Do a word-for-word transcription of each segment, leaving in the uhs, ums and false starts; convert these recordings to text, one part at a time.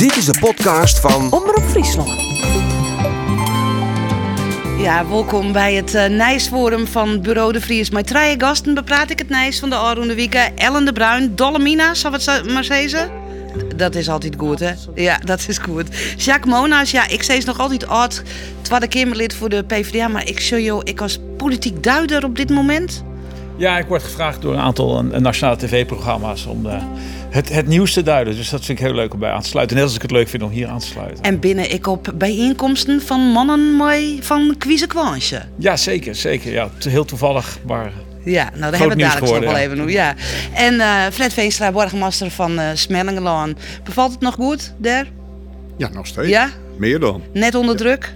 Dit is de podcast van Omroep Friesland. Ja, welkom bij het uh, Nijsforum van Bureau de Vries. Met drie gasten bepraat ik het Nijs van de Alroende Wieken. Ellen de Bruin, Dolomina, zal het maar zeggen? Dat is altijd goed, hè? Ja, dat is goed. Jacques Monas, ja, ik zei nog altijd oud, tweede Kamerlid voor de P v d A, maar ik zou jou, ik als politiek duider op dit moment. Ja, ik word gevraagd door een aantal uh, nationale tv-programma's om uh, het, het nieuws te duiden. Dus dat vind ik heel leuk om bij aan te sluiten. Net als ik het leuk vind om hier aan te sluiten. En binnen ik op bijeenkomsten van mannen mooi van Kwiezekwansje. Ja, zeker, zeker. Ja, heel toevallig, maar... Ja, nou daar hebben we het dadelijk nog wel even over. Ja. En uh, Fred Veenstra, borgmeester van uh, Smellingelaan. Bevalt het nog goed daar? Ja, nog steeds. Ja? Meer dan. Net onder druk?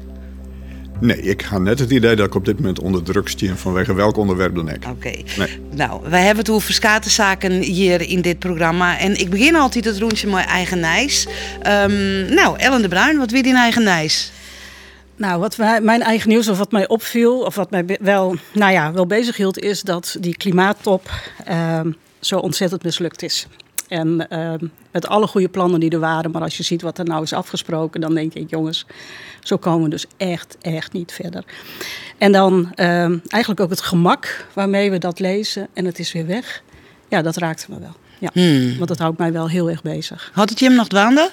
Nee, ik ga net het idee dat ik op dit moment onder druk sta vanwege welk onderwerp dan ik. Oké. Okay. Nee. Nou, wij hebben het over zaken hier in dit programma. En ik begin altijd het rondje met eigen Nijs. Um, nou, Ellen de Bruin, wat wil je in eigen Nijs? Nou, wat wij, mijn eigen nieuws of wat mij opviel, of wat mij wel, nou ja, wel bezig hield, is dat die klimaattop uh, zo ontzettend mislukt is. En uh, met alle goede plannen die er waren, maar als je ziet wat er nou is afgesproken, dan denk ik, jongens, zo komen we dus echt, echt niet verder. En dan uh, eigenlijk ook het gemak waarmee we dat lezen en het is weer weg. Ja, dat raakte me wel. Ja, hmm. Want dat houdt mij wel heel erg bezig. Had het je hem nog dwaande?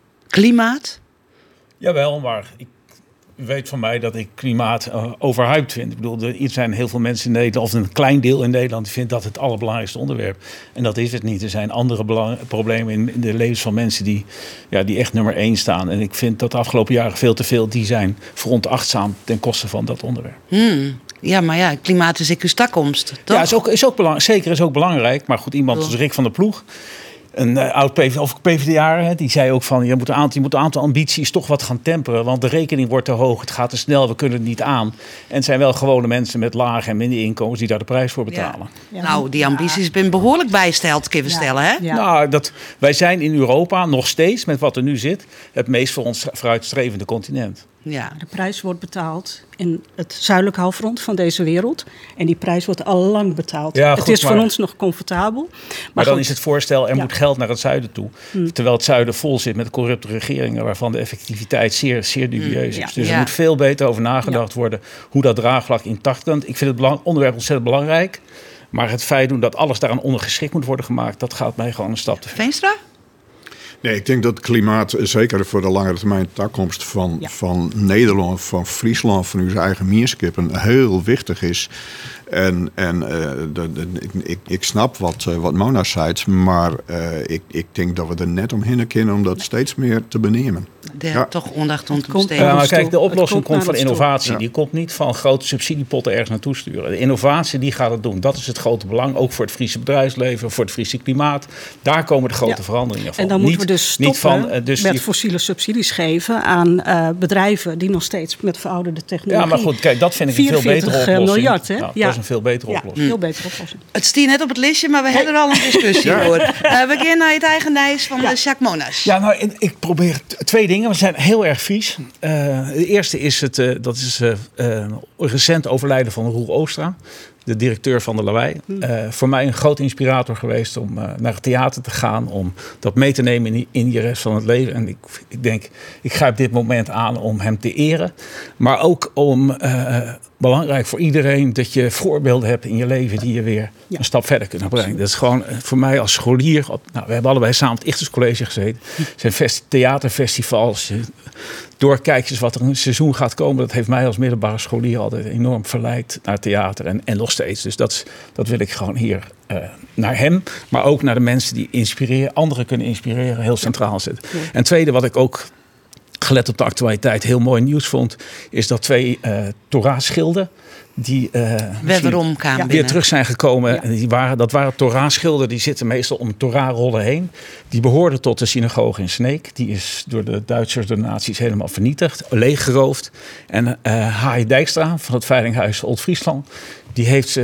Klimaat? Jawel, maar ik weet van mij dat ik klimaat uh, overhyped vind. Ik bedoel, er zijn heel veel mensen in Nederland, of een klein deel in Nederland, die vindt dat het allerbelangrijkste onderwerp. En dat is het niet. Er zijn andere belang- problemen in, in de levens van mensen die, ja, die echt nummer één staan. En ik vind dat de afgelopen jaren veel te veel die zijn veronachtzaamd ten koste van dat onderwerp. Hmm. Ja, maar ja, klimaat is ik uw takkomst, toch? Ja, is ook, is ook belang, zeker is ook belangrijk. Maar goed, iemand als Rick van der Ploeg, een uh, oud P v d A, die zei ook van, je moet, een aantal, je moet een aantal ambities toch wat gaan temperen. Want de rekening wordt te hoog, het gaat te snel, we kunnen het niet aan. En het zijn wel gewone mensen met lage en minder inkomens die daar de prijs voor betalen. Ja. Ja. Nou, die ambities zijn behoorlijk bijsteld, kunnen we ja. stellen, hè? Ja. Nou, dat, wij zijn in Europa nog steeds, met wat er nu zit, het meest voor ons vooruitstrevende continent. Ja. De prijs wordt betaald in het zuidelijk halfrond van deze wereld. En die prijs wordt al lang betaald. Ja, het goed, is voor maar, ons nog comfortabel. Maar, maar dan goed. is het voorstel, er ja. moet geld naar het zuiden toe. Hmm. Terwijl het zuiden vol zit met corrupte regeringen, waarvan de effectiviteit zeer, zeer dubieus hmm. is. Ja. Dus ja. er moet veel beter over nagedacht ja. worden hoe dat draagvlak intact kan. Ik vind het belang, onderwerp ontzettend belangrijk. Maar het feit doen dat alles daaraan ondergeschikt moet worden gemaakt, dat gaat mij gewoon een stap te ver. Veenstra? Nee, ik denk dat klimaat, zeker voor de langere termijn toekomst van, ja. van Nederland, van Friesland, van uw eigen meerskippen, heel wichtig is. En, en uh, de, de, ik, ik snap wat, uh, wat Mona zei, maar uh, ik, ik denk dat we er net omheen kunnen om dat steeds meer te benemen. Der ja. toch ondacht om te besteden. Ja, maar kijk, de oplossing komt, komt van innovatie. Ja. Die komt niet van grote subsidiepotten ergens naartoe sturen. De innovatie die gaat het doen. Dat is het grote belang, ook voor het Friese bedrijfsleven, voor het Friese klimaat. Daar komen de grote ja. veranderingen van. En dan niet, moeten we dus stoppen niet van, uh, dus met die... fossiele subsidies geven aan uh, bedrijven die nog steeds met verouderde technologie. Ja, maar goed, kijk, dat vind ik een veel betere oplossing. Miljard, hè? Nou, ja. Dat is een veel betere ja, oplossing. Veel betere oplossing. Het stier net op het listje, maar we hebben er al een discussie ja. voor. Uh, we beginnen naar het eigen Nijs van ja. Jacques Monas. Ja, nou, ik probeer t- twee dingen. We zijn heel erg Fries. Uh, de eerste is het, uh, dat is uh, uh, recent overlijden van Roel Oostra, de directeur van de Lawaai. Uh, voor mij een groot inspirator geweest om uh, naar het theater te gaan, om dat mee te nemen in, in je rest van het leven. En ik, ik denk, ik grijp dit moment aan om hem te eren. Maar ook om, uh, belangrijk voor iedereen, dat je voorbeelden hebt in je leven die je weer ja. een stap verder kunnen brengen. Dat is gewoon uh, voor mij als scholier. Op, nou, we hebben allebei samen op het Ichterscollege gezeten. Het zijn festi- theaterfestivals. Doorkijkjes wat er een seizoen gaat komen. Dat heeft mij als middelbare scholier altijd enorm verleid naar theater. En, en nog steeds. Dus dat, dat wil ik gewoon hier uh, naar hem. Maar ook naar de mensen die inspireren, anderen kunnen inspireren. Heel centraal zetten. Ja. En tweede wat ik ook, gelet op de actualiteit, heel mooi nieuws vond, is dat twee uh, Torah-schilden die uh, wederom weer binnen. terug zijn gekomen. Ja. Die waren, dat waren Torah-schilden, die zitten meestal om Torah-rollen heen. Die behoorden tot de synagoge in Sneek. Die is door de Duitsers, door de nazi's helemaal vernietigd, leeggeroofd. En uh, H I Dijkstra van het Veilinghuis Old-Friesland, die heeft ze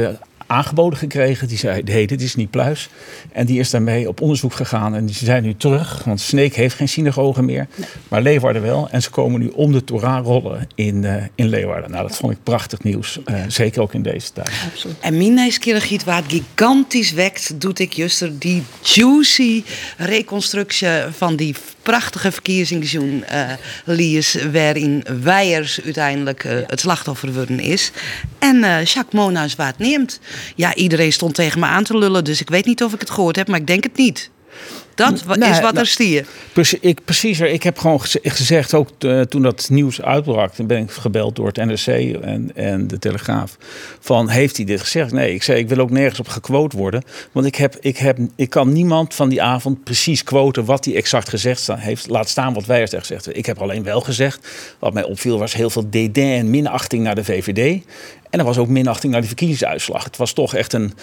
aangeboden gekregen. Die zei, hey, dit is niet pluis. En die is daarmee op onderzoek gegaan. En die zijn nu terug, want Sneek heeft geen synagoge meer. Nee. Maar Leeuwarden wel. En ze komen nu om de Torah rollen in, uh, in Leeuwarden. Nou, dat vond ik prachtig nieuws. Uh, zeker ook in deze tijd. Absoluut. En mijn keer waar het gigantisch wekt, doet ik juist er die juicy reconstructie van die prachtige verkiezingsjoen uh, lies waarin Weijers uiteindelijk uh, het slachtoffer worden is. En uh, Jacques Mona's waar het neemt. Ja, iedereen stond tegen me aan te lullen, dus ik weet niet of ik het gehoord heb, maar ik denk het niet. Dat nee, is wat nou, er stier. Precies, ik, precies, ik heb gewoon gezegd, ook uh, toen dat nieuws uitbrak, dan ben ik gebeld door het N R C en, en de Telegraaf. Van, heeft hij dit gezegd? Nee, ik zei, ik wil ook nergens op gequote worden. Want ik, heb, ik, heb, ik kan niemand van die avond precies quoten wat hij exact gezegd heeft. Laat staan wat wij er gezegd hebben. Ik heb alleen wel gezegd, wat mij opviel was heel veel dédain en minachting naar de V V D. En er was ook minachting naar de verkiezingsuitslag. Het was toch echt een...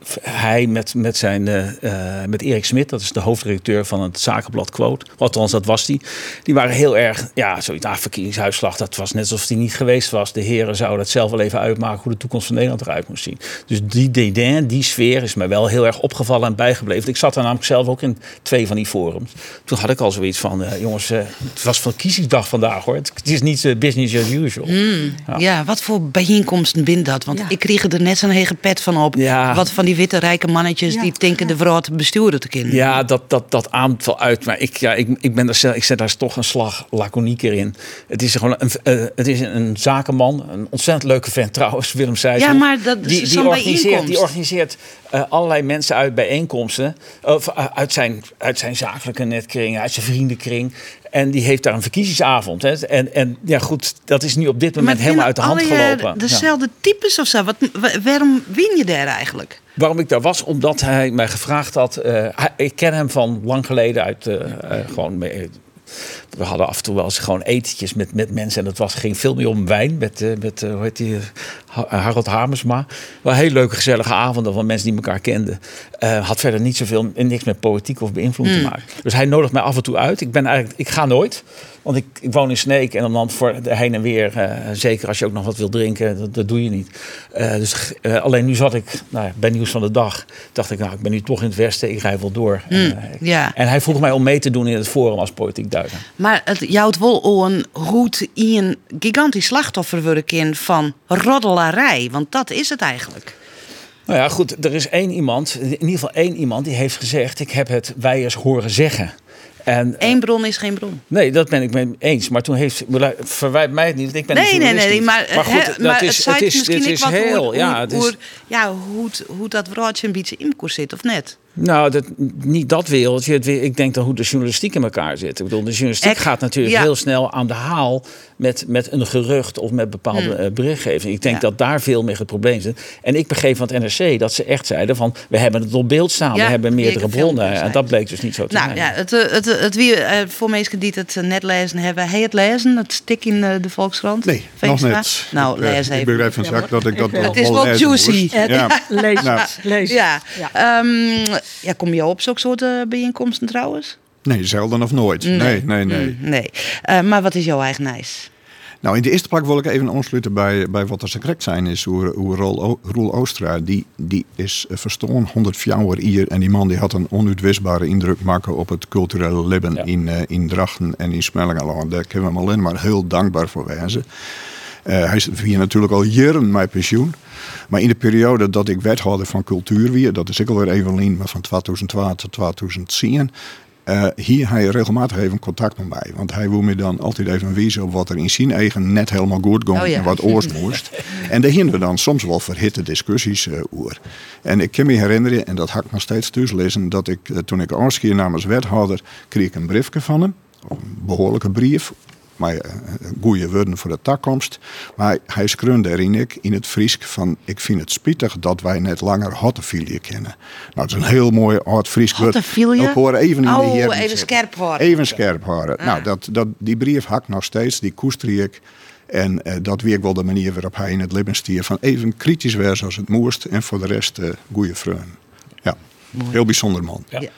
Hij met, met, zijn, uh, met Erik Smit, dat is de hoofdredacteur van het zakenblad Quote. Althans, dat was die. Die waren heel erg, ja, zoiets, nou, verkiezingsuitslag. Dat was net alsof die niet geweest was. De heren zouden het zelf wel even uitmaken hoe de toekomst van Nederland eruit moest zien. Dus die dédain, die sfeer is mij wel heel erg opgevallen en bijgebleven. Ik zat daar namelijk zelf ook in twee van die forums. Toen had ik al zoiets van, uh, jongens, uh, het was verkiezingsdag vandaag hoor. Het, het is niet uh, business as usual. Mm, ja. ja, wat voor bijeenkomsten bindt dat? Want ja. ik kreeg er net zo'n hege pet van op. Ja. Wat van die witte rijke mannetjes ja, die denken ja. de vrouw te besturen te kunnen. Ja, dat, dat, dat aamt wel uit. Maar ik, ja, ik, ik, ben er, ik zet daar toch een slag laconieker in. Het is gewoon een, uh, het is een zakenman. Een ontzettend leuke vent trouwens, Willem Sijsel. Ja, maar dat is die, die organiseert, die organiseert uh, allerlei mensen uit bijeenkomsten. Of, uh, uit, zijn, uit zijn zakelijke netkring, uit zijn vriendenkring. En die heeft daar een verkiezingsavond. Hè. En, en ja, goed, dat is nu op dit moment helemaal uit de hand gelopen. Dezelfde ja. types of zo. Wat, waarom win je daar eigenlijk? Waarom ik daar was? Omdat hij mij gevraagd had. Uh, ik ken hem van lang geleden uit uh, uh, gewoon. Mee, we hadden af en toe wel eens gewoon etentjes met, met mensen. En dat was, ging veel meer om wijn. Met, uh, met uh, hoe heet die, uh, Harold Hamersma. Wel een hele leuke, gezellige avonden van mensen die elkaar kenden. Uh, had verder niet zoveel, niks met politiek of beïnvloed mm. te maken. Dus hij nodigt mij af en toe uit. Ik ben eigenlijk, ik ga nooit. Want ik, ik woon in Sneek en dan voor de heen en weer. Uh, zeker als je ook nog wat wil drinken, dat, dat doe je niet. Uh, dus uh, alleen nu zat ik nou, bij Nieuws van de Dag. Dacht ik, nou, ik ben nu toch in het Westen. Ik rij wel door. Mm, en, uh, ja. en hij vroeg mij om mee te doen in het forum als politiek duiker. Maar het jouwt wel een goed in een gigantisch slachtoffer worden in van roddelarij. Want dat is het eigenlijk. Nou ja, goed. Er is één iemand, in ieder geval één iemand die heeft gezegd, ik heb het Weijers horen zeggen. En, Eén bron is geen bron. Nee, dat ben ik mee eens. Maar toen heeft... Verwijt mij het niet. Ik ben nee, nee, nee, nee. Maar, maar goed, he, maar is, het, het is, misschien het is wat heel... Hoe, ja, hoe, het is, hoe, ja, hoe, hoe dat woordje een beetje in koers zit, of net? Nou, dat, niet dat wereldje. Het, ik denk dan hoe de journalistiek in elkaar zit. Ik bedoel, de journalistiek Ek, gaat natuurlijk ja. heel snel aan de haal met, met een gerucht of met bepaalde hmm. berichtgeving. Ik denk ja. dat daar veel meer het probleem zit. En ik begreep van het N R C dat ze echt zeiden van, we hebben het op beeld staan, ja, we hebben meerdere bronnen. En dat bleek dus niet zo te nou, zijn. Ja, het, het, het, het, wie, voor mensen die het net lezen hebben, hij het lezen, het stik in de Volkskrant? Nee, Veenstra? nog niet. Nou, lees even. Ik begrijp van Jacques dat ik dat wel Het is wel juicy. Ja. Lees het. Lees ja. Ja. Um, ja, kom je op zo'n soort uh, bijeenkomsten trouwens? Nee, zelden of nooit. Nee, nee, nee. nee. Mm, nee. Uh, maar wat is jouw eigen eis? Nou, in de eerste plek wil ik even aansluiten bij, bij wat er secret zijn is. Hoe, hoe Roel, Roel Oostra, die, die is verstoorn honderdvier hier. En die man die had een onuitwisbare indruk maken op het culturele leven ja. in, uh, in Drachten en in Smellingeland. Daar kunnen we hem alleen maar heel dankbaar voor wijzen. Uh, hij is hier natuurlijk al jaren met pensioen. Maar in de periode dat ik wethouder van cultuur weer, dat is ik alweer even maar van tweeduizend twaalf tot tweeduizend tien, uh, hier hij regelmatig even contact met mij. Want hij wil me dan altijd even wijzen op wat er in zijn eigen net helemaal goed ging oh ja. en wat oors moest. En daar hinden we dan soms wel verhitte discussies uh, over. En ik kan me herinneren, en dat had ik nog steeds thuis lezen, dat ik uh, toen ik afscheer namens wethouder, kreeg ik een briefje van hem. Een behoorlijke brief. Maar uh, goede woorden voor de toekomst. Maar hij schreeuwde erin ik in het Friesk van, ik vind het spietig dat wij net langer Hottefilie kennen. Nou, het is een heel mooi oud Friesk woord. Hottefilie? Ik hoor even in oh, de heer. even scherp horen. Even scherp horen. Ah. Nou, dat, dat, die brief hakt nog steeds, die koester ik. En uh, dat weer wel de manier waarop hij in het leven stier van even kritisch werd als het moest. En voor de rest uh, goede vrienden. Ja, mooi. Heel bijzonder man. Ja. Ja.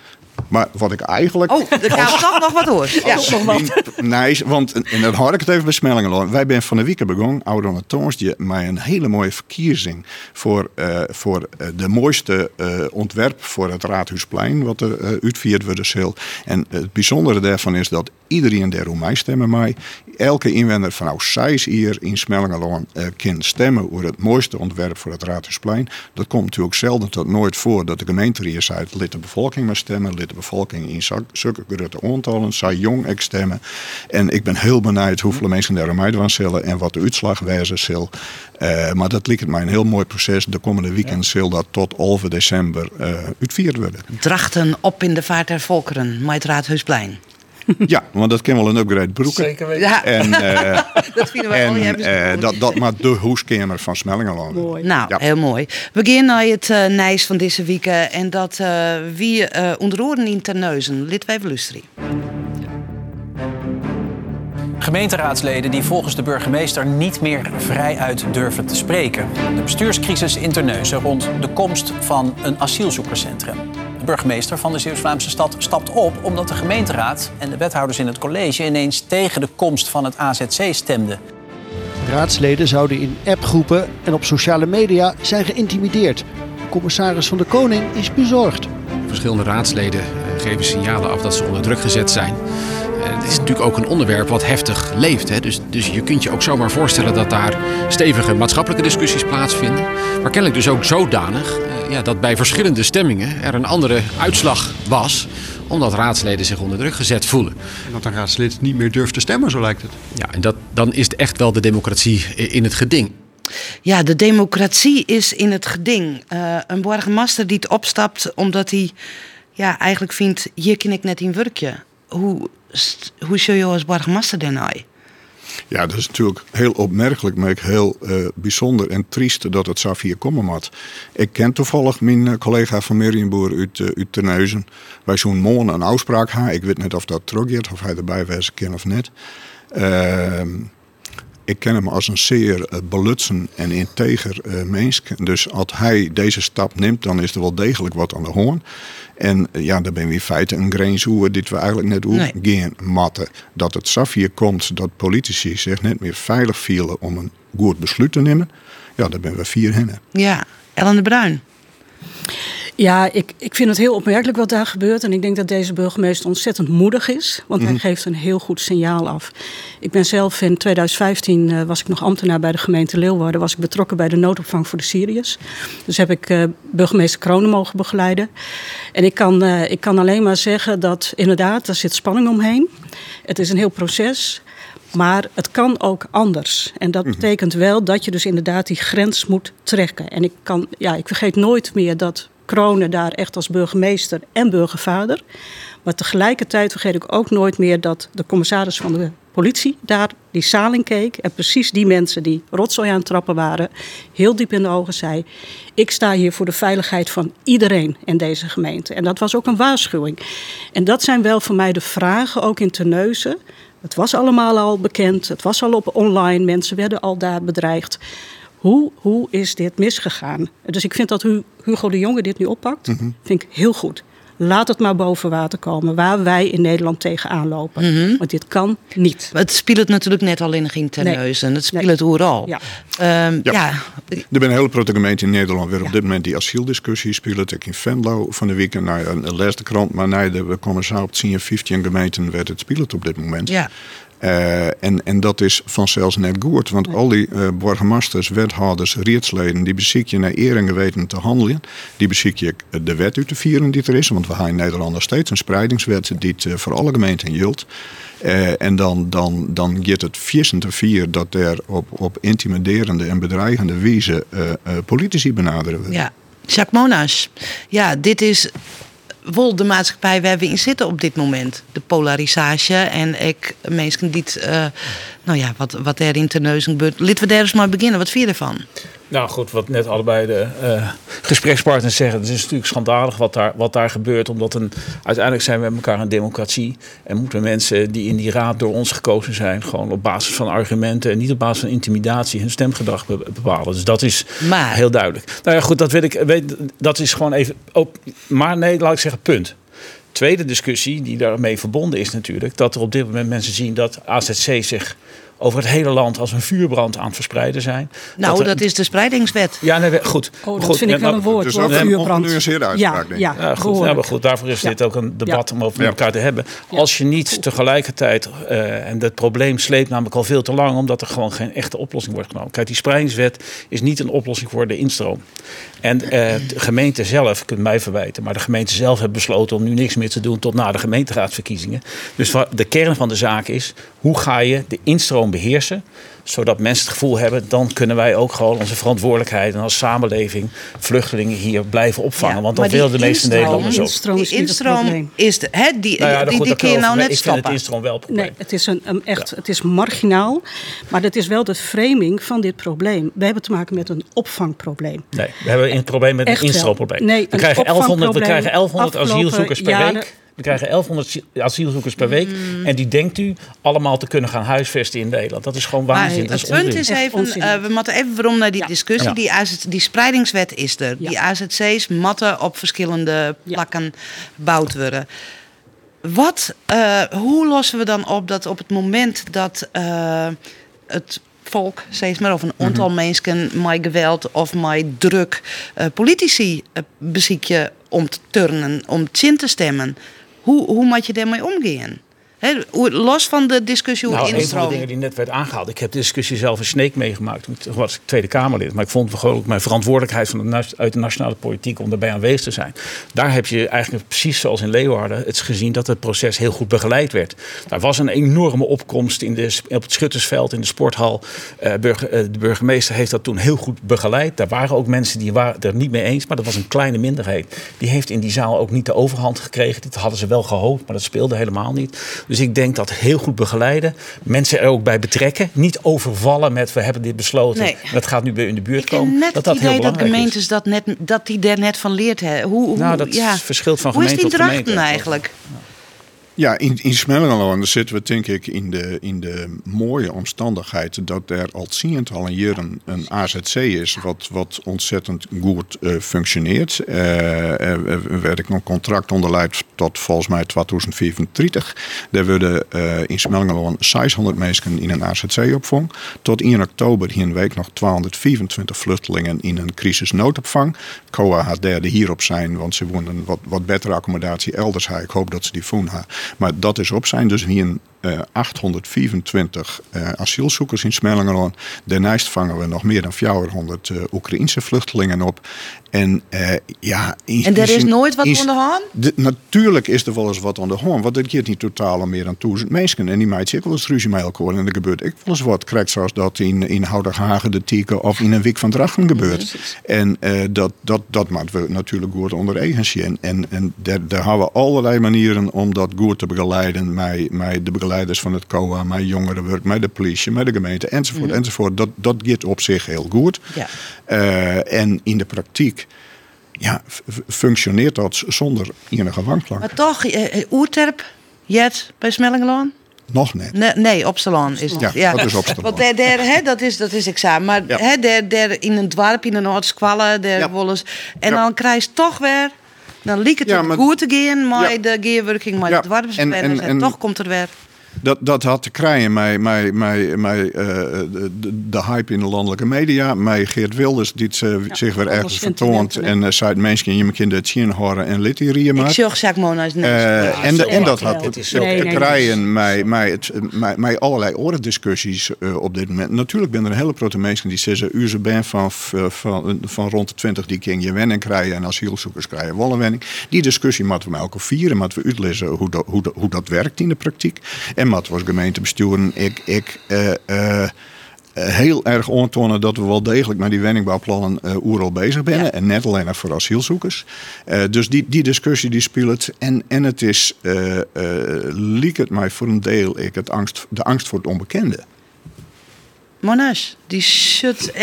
Maar wat ik eigenlijk... Oh, er gaat toch nog wat hoor. Ja. Nog wat. Nee, want en dan had ik het even bij Smellingen. Wij zijn van de week begonnen, ouder dan Toonsje, met een hele mooie verkiezing voor, uh, voor uh, de mooiste uh, ontwerp voor het Raadhuisplein, wat er uh, uitvierd wordt. Zal. En het bijzondere daarvan is dat iedereen daar om mij stemmen mij. Elke inwoner van nou zes hier in Smellingeloon uh, kan stemmen over het mooiste ontwerp voor het Raadhuisplein. Dat komt natuurlijk zelden tot nooit voor dat de gemeente hier zei, lid de bevolking maar stemmen, lid de bevolking in zulke grote aantallen, zij jong ik stemmen. En ik ben heel benieuwd hoeveel mensen daar om mij zullen en wat de uitslag wijzen zal. Uh, maar dat lijkt mij een heel mooi proces. De komende weekend zal dat tot half december uh, uitvierd worden. Drachten op in de vaart der volkeren, met het Raadhuisplein. Ja, want dat kan wel een upgrade broeken. Zeker weten. Ja, En, uh, dat vinden we en al. Je hebt uh, dat, dat maar de hoeskamer van Smellingeloon. Mooi. Nou, Ja. heel mooi. We gaan naar het uh, nijs van deze week. En dat uh, wie uh, onderhoren in Terneuzen. Lid wij beluisteren. Gemeenteraadsleden die volgens de burgemeester niet meer vrijuit durven te spreken. De bestuurscrisis in Terneuzen rond de komst van een asielzoekerscentrum. De burgemeester van de Zeeuws-Vlaamse stad stapt op omdat de gemeenteraad en de wethouders in het college ineens tegen de komst van het A Z C stemden. Raadsleden zouden in appgroepen en op sociale media zijn geïntimideerd. De commissaris van de Koning is bezorgd. Verschillende raadsleden geven signalen af dat ze onder druk gezet zijn. Het is natuurlijk ook een onderwerp wat heftig leeft. Hè? Dus, dus je kunt je ook zomaar voorstellen dat daar stevige maatschappelijke discussies plaatsvinden. Maar kennelijk dus ook zodanig uh, ja, dat bij verschillende stemmingen er een andere uitslag was. Omdat raadsleden zich onder druk gezet voelen. En dat een raadslid niet meer durft te stemmen, zo lijkt het. Ja, en dat, dan is het echt wel de democratie in het geding. Ja, de democratie is in het geding. Uh, een burgemeester die het opstapt omdat hij ja, eigenlijk vindt, hier kan ik net in werkje. Hoe, hoe zul je als burgemeester daarna? Ja, dat is natuurlijk heel opmerkelijk, maar ook heel uh, bijzonder en triest dat het zo hier komen moet. Ik ken toevallig mijn uh, collega van Merienboer uit, uh, uit Terneuzen. Wij zo'n morgen een afspraak hebben. Ik weet niet of dat teruggeeft, of hij erbij wezen kan of niet. Uh, Ik ken hem als een zeer uh, belutsen en integer uh, mens. Dus als hij deze stap neemt, dan is er wel degelijk wat aan de hoorn. En uh, ja, dan ben we in feite een grens hoe dit we eigenlijk net hoe Nee. gaan matten. Dat het Safir komt dat politici zich net meer veilig vielen om een goed besluit te nemen. Ja, daar ben we vier hennen. Ja, Ellen de Bruin. Ja, ik, ik vind het heel opmerkelijk wat daar gebeurt. En ik denk dat deze burgemeester ontzettend moedig is. Want hij geeft een heel goed signaal af. Ik ben zelf in twintig vijftien uh, was ik nog ambtenaar bij de gemeente Leeuwarden. Was ik betrokken bij de noodopvang voor de Syriërs. Dus heb ik uh, burgemeester Kronen mogen begeleiden. En ik kan, uh, ik kan alleen maar zeggen dat inderdaad, er zit spanning omheen. Het is een heel proces. Maar het kan ook anders. En dat betekent wel dat je dus inderdaad die grens moet trekken. En ik, kan, ja, ik vergeet nooit meer dat Kronen daar echt als burgemeester en burgervader. Maar tegelijkertijd vergeet ik ook nooit meer dat de commissaris van de politie daar die zaal in keek. En precies die mensen die rotzooi aan het trappen waren, heel diep in de ogen zei: ik sta hier voor de veiligheid van iedereen in deze gemeente. En dat was ook een waarschuwing. En dat zijn wel voor mij de vragen, ook in Terneuzen. Het was allemaal al bekend, het was al op online, mensen werden al daar bedreigd. Hoe, hoe is dit misgegaan? Dus ik vind dat Hugo de Jonge dit nu oppakt, mm-hmm. vind ik heel goed. Laat het maar boven water komen, waar wij in Nederland tegenaan lopen. Mm-hmm. Want dit kan niet. Het speelt natuurlijk net al in Terneuzen. Nee. Het speelt nee. overal. Ja. Um, ja. ja. Er zijn een hele grote gemeente in Nederland waar ja. op dit moment die asieldiscussie speelt. Ik in Venlo van de week naar een laatste krant, maar nee, we komen zo op tien, vijftien gemeenten waar het speelt op dit moment. Ja. Uh, en, en dat is vanzelfs net goed, want nee. al die uh, burgemeesters, wethouders, raadsleden, die beziek je naar eer en geweten te handelen. Die beziek je de wet uit te vieren die er is, want we hebben in Nederland nog steeds een spreidingswet die het uh, voor alle gemeenten geldt. Uh, en dan, dan, dan gaat het viersen te vier dat er op, op intimiderende en bedreigende wijze uh, uh, politici benaderen worden. Ja, Jacques Monas. Ja, dit is wel de maatschappij waar we in zitten op dit moment. De polarisatie en ik mensen die het, uh, nou ja, wat, wat er in Terneuzen gebeurt. Laten we daar eens maar beginnen. Wat vind je ervan? Nou goed, wat net allebei de uh, gesprekspartners zeggen. Het is natuurlijk schandalig wat daar, wat daar gebeurt. Omdat een, uiteindelijk zijn we met elkaar een democratie. En moeten mensen die in die raad door ons gekozen zijn, gewoon op basis van argumenten en niet op basis van intimidatie hun stemgedrag bepalen. Dus dat is maar heel duidelijk. Nou ja, goed, dat weet ik. Weet, dat is gewoon even. Ook, maar nee, laat ik zeggen, punt. Tweede discussie die daarmee verbonden is natuurlijk... dat er op dit moment mensen zien dat A Z C zich... over het hele land als een vuurbrand aan het verspreiden zijn. Nou, dat, er, dat is de spreidingswet. Ja, nee, goed. Oh, dat goed, vind ik wel een woord. Het is ook een ongenuanceerde uitspraak, ja, denk ik. ja, ja, goed, ja, maar goed, daarvoor is ja. dit ook een debat ja. om over met elkaar te hebben. Ja. Als je niet tegelijkertijd... Uh, en dat probleem sleept namelijk al veel te lang... omdat er gewoon geen echte oplossing wordt genomen. Kijk, die spreidingswet is niet een oplossing voor de instroom. En uh, de gemeente zelf, kunt mij verwijten... maar de gemeente zelf heeft besloten om nu niks meer te doen... tot na de gemeenteraadsverkiezingen. Dus de kern van de zaak is... hoe ga je de instroom beheersen... zodat mensen het gevoel hebben... dan kunnen wij ook gewoon onze verantwoordelijkheid... en als samenleving vluchtelingen hier blijven opvangen. Ja, want dat willen de meeste Nederlanders ook. Instroom die instroom is de, he, die, nou ja, die, die, die kun je nou net ik stoppen. Ik vind het instroom wel een probleem. Nee, het is, een, een echt, ja. het is marginaal. Maar dat is wel de framing van dit probleem. We hebben te maken met een opvangprobleem. Nee, we hebben een probleem met echt een instroomprobleem. Nee, we, krijgen elfhonderd, we krijgen elfhonderd asielzoekers per jaren, week... We krijgen elfhonderd asielzoekers per week. Mm. En die denkt u allemaal te kunnen gaan huisvesten in Nederland. Dat is gewoon waanzin. Maar het punt is even, uh, we moeten even waarom naar die ja. discussie. Ja. Die, A Z, die spreidingswet is er. Ja. Die A Z C's matten op verschillende plakken ja. gebouwd worden. Wat, uh, hoe lossen we dan op dat op het moment dat uh, het volk, steeds maar, of een aantal mm-hmm. mensen met geweld of met druk uh, politici uh, beziekje om te turnen, om zin te stemmen. Hoe, hoe moet je daarmee omgaan? He, los van de discussie over nou, instroom. Een van de dingen die net werd aangehaald. Ik heb de discussie zelf in Sneek meegemaakt. Toen was ik Tweede Kamerlid. Maar ik vond gewoon ook mijn verantwoordelijkheid van de, uit de nationale politiek om daarbij aanwezig te zijn. Daar heb je eigenlijk precies zoals in Leeuwarden het gezien dat het proces heel goed begeleid werd. Daar was een enorme opkomst in de, op het Schuttersveld, in de sporthal. Uh, burger, uh, de burgemeester heeft dat toen heel goed begeleid. Daar waren ook mensen die waren er niet mee eens. Maar dat was een kleine minderheid. Die heeft in die zaal ook niet de overhand gekregen. Dat hadden ze wel gehoopt, maar dat speelde helemaal niet. Dus ik denk dat heel goed begeleiden, mensen er ook bij betrekken, niet overvallen met we hebben dit besloten, nee. dat gaat nu bij in de buurt ik komen. Net dat dat heel belangrijk dat gemeentes is. Dat, net, dat die daar net van leert hebben. Hoe, hoe, nou, dat ja. verschilt van hoe gemeente tot gemeente. Hoe is die drachten eigenlijk? Ja. Ja, in, in Smellingenland zitten we denk ik in de, in de mooie omstandigheid dat er al tientallen jaren een A Z C is wat, wat ontzettend goed uh, functioneert. Uh, er werd ik een contract onderleidt tot volgens mij tweeduizend vijfendertig. Daar worden uh, in Smellingenland zeshonderd mensen in een A Z C opvang. Tot één oktober hier een week nog tweehonderdvierentwintig vluchtelingen in een crisisnoodopvang. C O A had derde hierop zijn, want ze woonden wat, wat betere accommodatie elders. Ik hoop dat ze die voelen. Maar dat is op zijn. Dus hier een uh, achthonderdvierentwintig uh, asielzoekers in Smellingenland. Daarnaast vangen we nog meer dan vierhonderd uh, Oekraïense vluchtelingen op. En uh, ja... In, en er is in, nooit wat in, aan de hand? De, natuurlijk is er wel eens wat aan de hand. Want het gaat niet totaal om meer dan duizend mensen. En die meid zit wel eens ruzie met elkaar. En er gebeurt ook wel eens wat. Krijgt zoals dat in, in Houderhagen, de Tieken of in een Wijk van Drachten gebeurt. Ja, en uh, dat, dat, dat moeten we natuurlijk goed onder eigen zien. En, en daar, daar hebben we allerlei manieren om dat goed te begeleiden. Met, met de begeleiders van het C O A, met jongerenwerk, met de politie, met de gemeente, enzovoort. Mm-hmm. enzovoort. Dat, dat gaat op zich heel goed. Ja. Uh, en in de praktijk ja, f- functioneert dat zonder enige wanklank. Maar toch, uh, Oerterp, Jet bij Smellingenland? Nog net. Nee, nee Opstelon is het. Ja, ja, dat is Opstelon. Want daar, daar, hè, dat is dat is examen. Maar ja. hè, daar, daar in een dorp, in een Noord-Squallen, daar ja. wollen en ja. dan krijg je toch weer, dan liep het ja, maar, goed te gaan, maar ja. de gearworking met ja. de dwarpsplanners en, en, en, en toch komt er weer. Dat, dat had te krijgen met, met, met, met uh, de, de hype in de landelijke media. Met Geert Wilders, die uh, ja, zich weer ergens vertoont. En uh, zei mensen, je moet in de tien horen en liturieën maken. Ik zag Jacques als uh, En, de, en dat had het te nee, nee, krijgen met, met, met, met allerlei andere discussies uh, op dit moment. Natuurlijk zijn er een hele grote mensen die zeggen, u ze bent van, van, van rond de twintig die kun je wenning krijgen en asielzoekers krijgen wel een wenning. Die discussie moeten we met elkaar vieren, moeten we uitlezen hoe dat, hoe, dat, hoe dat werkt in de praktijk. En wat was gemeentebesturen, ik, ik uh, uh, heel erg aantonen dat we wel degelijk met die woningbouwplannen uh, oeral bezig zijn. Ja. En net alleen voor asielzoekers. Uh, dus die, die discussie die speelt. En, en het is, uh, uh, liek het mij voor een deel, ik het angst, de angst voor het onbekende. Monash, die shut echt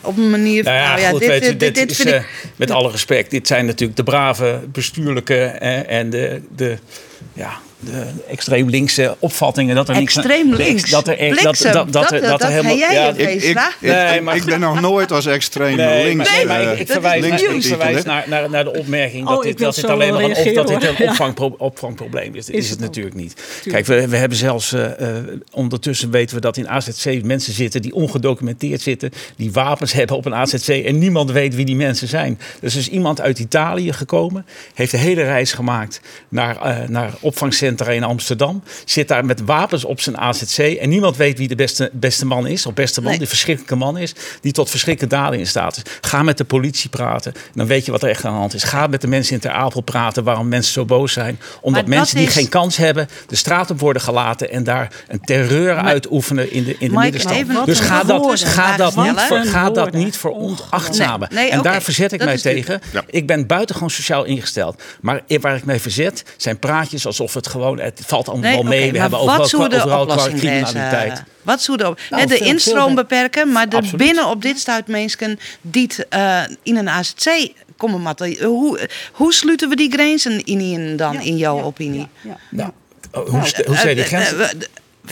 op een manier... Nou ja, nou ja, goed, dit, weet je, dit, dit, dit is, vind uh, ik... met alle respect, dit zijn natuurlijk de brave bestuurlijke eh, en de, de, ja, de extreem linkse opvattingen. Dat er extreem niks, links? Dat er, Bliksem, dat, dat, dat, dat, er, dat, dat er dat helemaal... jij Ja, je Ik, ik, ik, Nee, maar- ik ben nog nooit als extreem Nee, links. maar, Nee, maar eh, ik, ik dat verwijs, is naar, ik nieuws. verwijs naar, naar, naar de opmerking dat Oh, dit, ik wil dat dit zo alleen maar een, of reageren, dat dit een hoor. opvangpro- opvangprobleem is. Dat Is is het het ook. natuurlijk niet. Tuurlijk. Kijk, we, we hebben zelfs uh, uh, ondertussen weten we dat in A Z C mensen zitten die ongedocumenteerd zitten, die wapens hebben op een A Z C en niemand weet wie die mensen zijn. Dus er is iemand uit Italië gekomen, heeft de hele reis gemaakt naar, uh, naar opvangcentra in Amsterdam, zit daar met wapens op zijn A Z C en niemand weet wie de beste, beste man is, of beste man, Nee. die verschrikkelijke man is, die tot verschrikkelijke daden in staat is. Ga met de politie praten, dan weet je wat er echt aan de hand is. Ga met de mensen in Ter Apel praten waarom mensen zo boos zijn. Omdat Maar mensen dat die is- geen kans hebben de straat op worden gelaten en daar een terreur uitoefenen in de, in de Mike, middenstand. even op Dus de ga dat, woorden. ga dat, Wat niet, voor, een ga dat woorden. niet voor ontachtzamen. Nee, nee, en oké. daar verzet ik Dat mij is dit. tegen. Ja. Ik ben buitengewoon sociaal ingesteld. Maar waar ik mij verzet zijn praatjes alsof het gewoon, het valt allemaal Nee, wel mee. oké, We maar hebben wat overal, zou de overal qua oplossing criminaliteit. wezen? Wat zou de, op- Nou, hè, de veel- instroom veel- beperken, maar er Absoluut. binnen op dit stuit mensen die het, uh, in een A Z C komen. Matten. Hoe, hoe sluiten we die grenzen in dan, in jouw opinie? Ja, Nou, hoe, st- hoe zei die Eh, grens? eh, eh,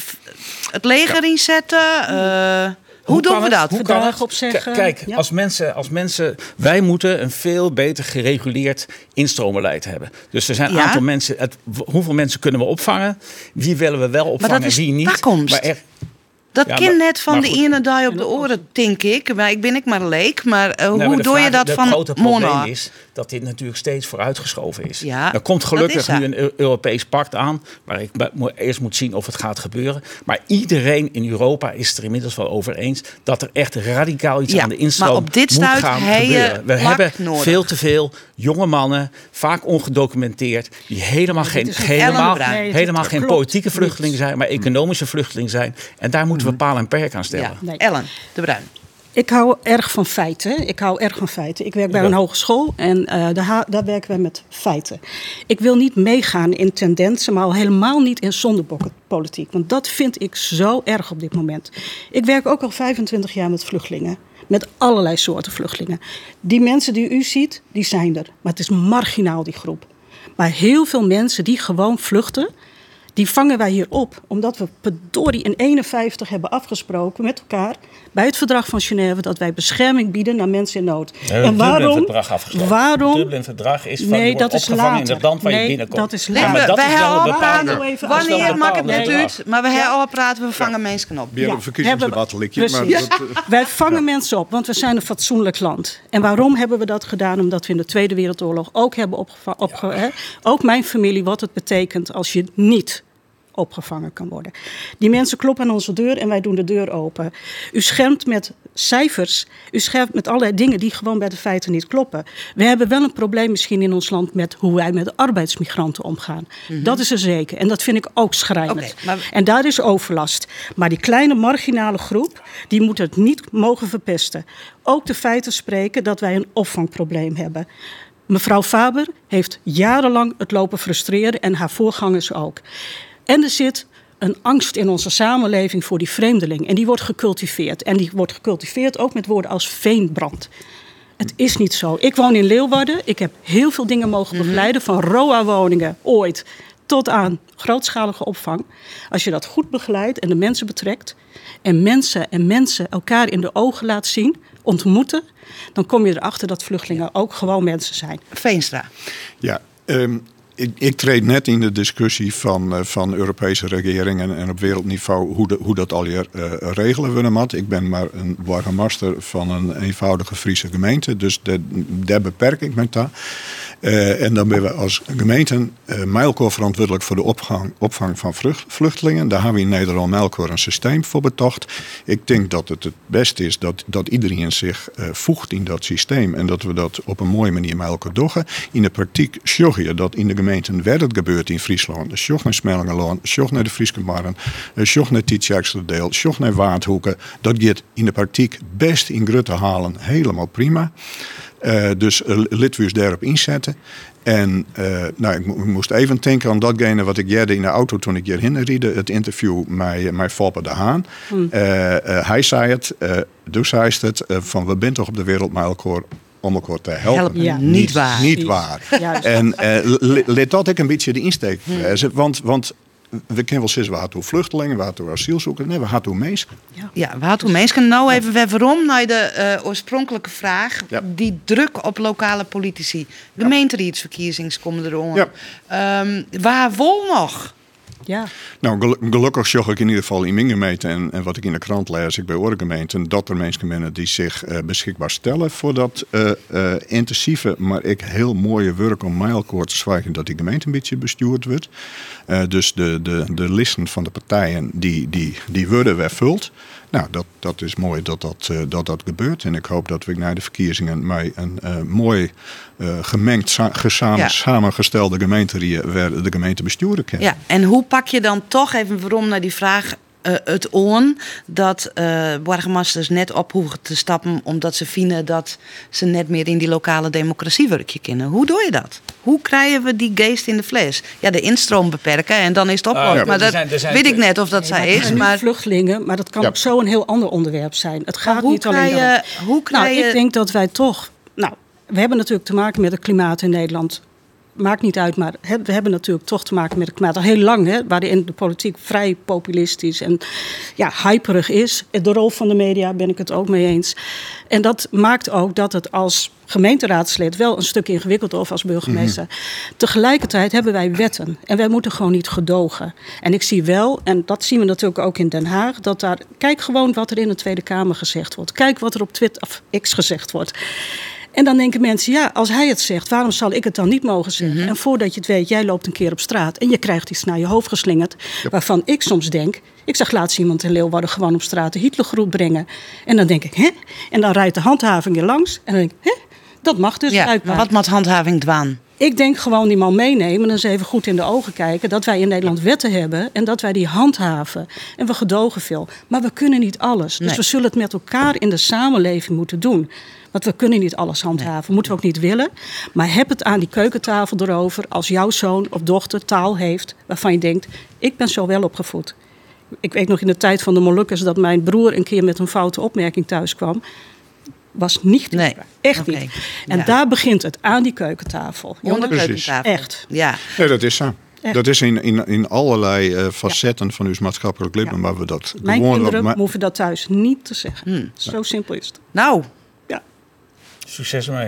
Het leger inzetten? uh, hoe doen kan we het? dat? Hoe kan Verdrag het? opzeggen. K- Kijk, Ja. als mensen, als mensen, wij moeten een veel beter gereguleerd instroombeleid hebben. Dus er zijn een Ja. aantal mensen. Het, w- hoeveel mensen kunnen we opvangen? Wie willen we wel opvangen dat is en wie niet? toekomst. Maar er, Dat Ja, kind maar- net van maar de goed. ene dag op de oren, denk ik. Maar ik ben ik maar leek. Maar uh, nee, maar hoe de doe je vraag- dat de van grote probleem Mona? is dat dit natuurlijk steeds vooruitgeschoven is. Ja, er komt dat gelukkig is dat. nu een Eu- Europees pact aan, waar ik be- mo- eerst moet zien of het gaat gebeuren. Maar iedereen in Europa is het er inmiddels wel over eens dat er echt radicaal iets Ja, aan de instroom maar op dit moet stuit gaan heb je gebeuren. We plak hebben nodig. veel te veel jonge mannen, vaak ongedocumenteerd, die helemaal geen, is een helemaal, Ellenbruin. Nee, het- helemaal het geen klopt politieke niet. vluchteling zijn, maar economische vluchteling zijn. En daar moeten we paal en perk aan stellen. Ja. Nee. Ellen de Bruin. Ik hou erg van feiten. Ik hou erg van feiten. Ik werk bij Ja. een hogeschool en uh, daar, ha- daar werken wij met feiten. Ik wil niet meegaan in tendensen, maar al helemaal niet in zondebokkenpolitiek. Want dat vind ik zo erg op dit moment. Ik werk ook al vijfentwintig jaar met vluchtelingen. Met allerlei soorten vluchtelingen. Die mensen die u ziet, die zijn er. Maar het is marginaal, die groep. Maar heel veel mensen die gewoon vluchten, die vangen wij hier op. Omdat we verdorie in eenenvijftig hebben afgesproken met elkaar bij het verdrag van Genève dat wij bescherming bieden naar mensen in nood. En waarom? Waarom? Het Dublin-verdrag is van Nee, je wordt dat is opgevangen later. in het land waar je Nee, binnenkomt. dat is Ja, later. maar dat wij is wel een hebben al bepaalde... praten even dat is wel een Wanneer mag het bepaalde bestuurd? vraag. Maar we hebben al praten, we vangen mensen op. Weer Ja, een verkiezingsdebat, likje. Maar precies. dat, eh, Wij vangen mensen op, want we zijn een fatsoenlijk land. En waarom hebben we dat gedaan? Omdat we in de Tweede Wereldoorlog ook hebben opgevangen. Opge- hè? Ook mijn familie, wat het betekent als je niet opgevangen kan worden. Die mensen kloppen aan onze deur en wij doen de deur open. U schermt met cijfers, u schermt met allerlei dingen die gewoon bij de feiten niet kloppen. We hebben wel een probleem misschien in ons land met hoe wij met arbeidsmigranten omgaan. Mm-hmm. Dat is er zeker en dat vind ik ook schrijnend. Okay, maar... En daar is overlast. Maar die kleine marginale groep, die moet het niet mogen verpesten. Ook de feiten spreken dat wij een opvangprobleem hebben. Mevrouw Faber heeft jarenlang het lopen frustreren en haar voorgangers ook. En er zit een angst in onze samenleving voor die vreemdeling. En die wordt gecultiveerd. En die wordt gecultiveerd ook met woorden als veenbrand. Het is niet zo. Ik woon in Leeuwarden. Ik heb heel veel dingen mogen begeleiden. Van R O A-woningen ooit tot aan grootschalige opvang. Als je dat goed begeleidt en de mensen betrekt. En mensen en mensen elkaar in de ogen laat zien, ontmoeten. Dan kom je erachter dat vluchtelingen ook gewoon mensen zijn. Veenstra. Ja, um, ik, ik treed net in de discussie van, uh, van Europese regeringen en op wereldniveau hoe, de, hoe dat al je uh, regelen willen mat. Ik ben maar een burgemeester van een eenvoudige Friese gemeente, dus de, daar beperk ik me daar. Uh, en dan ben we als gemeente uh, Mijlkoor verantwoordelijk voor de opgang, opvang van vlucht, vluchtelingen. Daar hebben we in Nederland Mijlkoor een systeem voor betocht. Ik denk dat het het beste is dat, dat iedereen zich uh, voegt in dat systeem. En dat we dat op een mooie manier met elkaar doen. In de praktijk zorg je dat in de gemeenten waar het gebeurt in Friesland. Zorg naar Smellingeloon, zorg naar de Friese Marren, zorg naar Tietjijksterdeel, zorg naar Waardhoeken. Dat gaat in de praktijk best in Grutte halen helemaal prima. Uh, dus uh, laten we ons daarop inzetten. En uh, nou, ik, mo- ik moest even denken aan datgene wat ik jerde in de auto toen ik hierheen riede. Het interview met, met Foppe de Haan. Hmm. Uh, uh, hij zei het, uh, dus zei het, uh, van we zijn toch op de wereld met elkaar om elkaar te helpen. Help, ja, niet, niet waar. Niet waar. En uh, let dat ik een beetje de insteek. Hmm. Want, want we kennen wel zeggen, we hadden toen vluchtelingen, we hadden toen asielzoekers. Nee, we hadden toen mensen. Ja, ja we hadden toen mensen. Nou even weer waarom naar de uh, oorspronkelijke vraag. Ja. Die druk op lokale politici. Gemeenteraadsverkiezingen komen er ja. um, Waar wol nog? Ja. Nou, gel- gelukkig zag ik in ieder geval in mijn gemeente en, en wat ik in de krant lees, ik bij andere gemeenten, dat er mensen zijn die zich uh, beschikbaar stellen voor dat uh, uh, intensieve, maar ik heel mooie werk om mij elkaar te zwijgen dat die gemeente een beetje bestuurd wordt. Uh, dus de, de, de listen van de partijen die, die, die worden weer vult. Nou, dat, dat is mooi dat dat, uh, dat dat gebeurt. En ik hoop dat we na de verkiezingen met een uh, mooi uh, gemengd, sa- gesamen, ja. samengestelde gemeente weer de gemeente besturen kunnen. Ja, en hoe pak je dan toch even waarom naar die vraag uh, het on dat uh, burgemeesters net op hoeven te stappen omdat ze vinden dat ze net meer in die lokale democratie werkje kunnen. Hoe doe je dat? Hoe krijgen we die geest in de fles? Ja, de instroom beperken en dan is het opgelost. Uh, ja. Maar dat zijn, zijn weet ik net of dat nee, zo is. Maar vluchtelingen, maar dat kan ja. ook zo een heel ander onderwerp zijn. Het gaat hoe niet alleen je, hoe nou, je... ik denk dat wij toch... Nou, we hebben natuurlijk te maken met het klimaat in Nederland. Maakt niet uit, maar we hebben natuurlijk toch te maken met het klimaat. Al heel lang, hè, waarin de politiek vrij populistisch en ja, hyperig is. De rol van de media ben ik het ook mee eens. En dat maakt ook dat het als gemeenteraadslid wel een stuk ingewikkelder of als burgemeester. Mm-hmm. Tegelijkertijd hebben wij wetten en wij moeten gewoon niet gedogen. En ik zie wel, en dat zien we natuurlijk ook in Den Haag, dat daar, kijk gewoon wat er in de Tweede Kamer gezegd wordt. Kijk wat er op Twitter of X gezegd wordt. En dan denken mensen, ja, als hij het zegt, waarom zal ik het dan niet mogen zeggen? Mm-hmm. En voordat je het weet, jij loopt een keer op straat en je krijgt iets naar je hoofd geslingerd. Yep. Waarvan ik soms denk, ik zag laatst iemand in Leeuwarden gewoon op straat de Hitlergroet brengen. En dan denk ik, hè? En dan rijdt de handhaving er langs. En dan denk ik, hè? Dat mag dus. Ja, maar wat moet handhaving dwaan? Ik denk gewoon die man meenemen en eens even goed in de ogen kijken. Dat wij in Nederland wetten hebben en dat wij die handhaven. En we gedogen veel. Maar we kunnen niet alles. Dus nee. we zullen het met elkaar in de samenleving moeten doen. Want we kunnen niet alles handhaven. Nee. Moeten we ook niet willen. Maar heb het aan die keukentafel erover als jouw zoon of dochter taal heeft waarvan je denkt, ik ben zo wel opgevoed. Ik weet nog in de tijd van de Molukkers dat mijn broer een keer met een foute opmerking thuis kwam. Was niet nee. echt okay. niet. En ja. daar begint het aan die keukentafel. Onder de keukentafel. Echt. Ja. Nee, dat is zo. Echt. Dat is in, in, in allerlei uh, facetten ja. van uw maatschappelijk leven. Ja. Maar we dat Mijn gewoon kinderen ma- hoeven dat thuis niet te zeggen. Hmm. Zo ja. simpel is het. Nou. Ja. Succes ermee.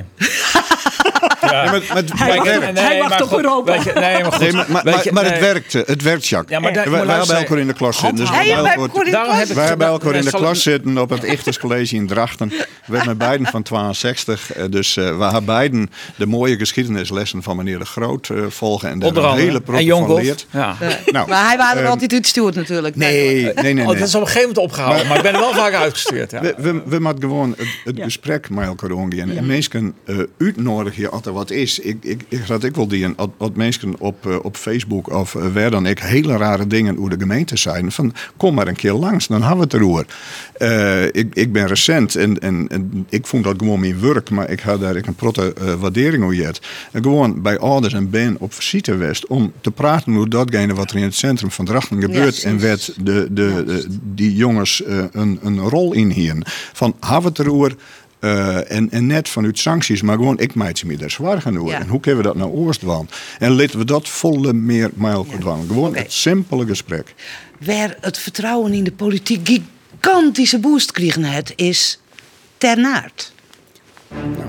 Ja. Nee, met, met, hij wacht, nee, hij wacht op Europa. Weet je, nee, maar, goed, nee, maar, maar, weet je, maar nee. het werkte. Het werkt, Jacques. Ja, maar wij wij hebben elkaar in de klas zitten. Dus wij hebben elkaar in de klas zitten op het Ichterscollege in Drachten. We hebben met beiden van tweeënzestig. Dus uh, we hebben beiden de mooie geschiedenislessen van meneer De Groot uh, volgen. En daar een hele proef van leert. Ja. Uh, nou, maar hij was er uh, altijd uitgestuurd natuurlijk. Nee, nee, nee. nee. Oh, dat is op een gegeven moment opgehouden. Maar, maar ik ben er wel vaak uitgestuurd. Ja. We, we, we moeten gewoon het, het ja. gesprek met elkaar omgaan. Ja. En mensen uh, uitnodigen hier altijd wat is. Ik, ik, ik dat ik wel die en wat mensen op, uh, op Facebook of uh, waar dan ik hele rare dingen over de gemeente zijn. Van kom maar een keer langs, dan hebben we het erover. Uh, ik, ik ben recent en, en, en ik vond dat gewoon mijn werk, maar ik had daar een protte uh, waardering over gehad. En gewoon bij ouders en ben op visite west om te praten over datgene wat er in het centrum van Drachten gebeurt ja, en werd de, de, de, die jongens uh, een, een rol in hier. Van hebben we het erover. Uh, en, en net vanuit sancties, maar gewoon ik maak ze me daar zwaar gaan doen. Ja. En hoe kunnen we dat nou oorstwaan? En laten we dat volle meer mijl ja. dwaan. Gewoon okay. het simpele gesprek. Waar het vertrouwen in de politiek gigantische boost kregen het is Ternaert. Nou.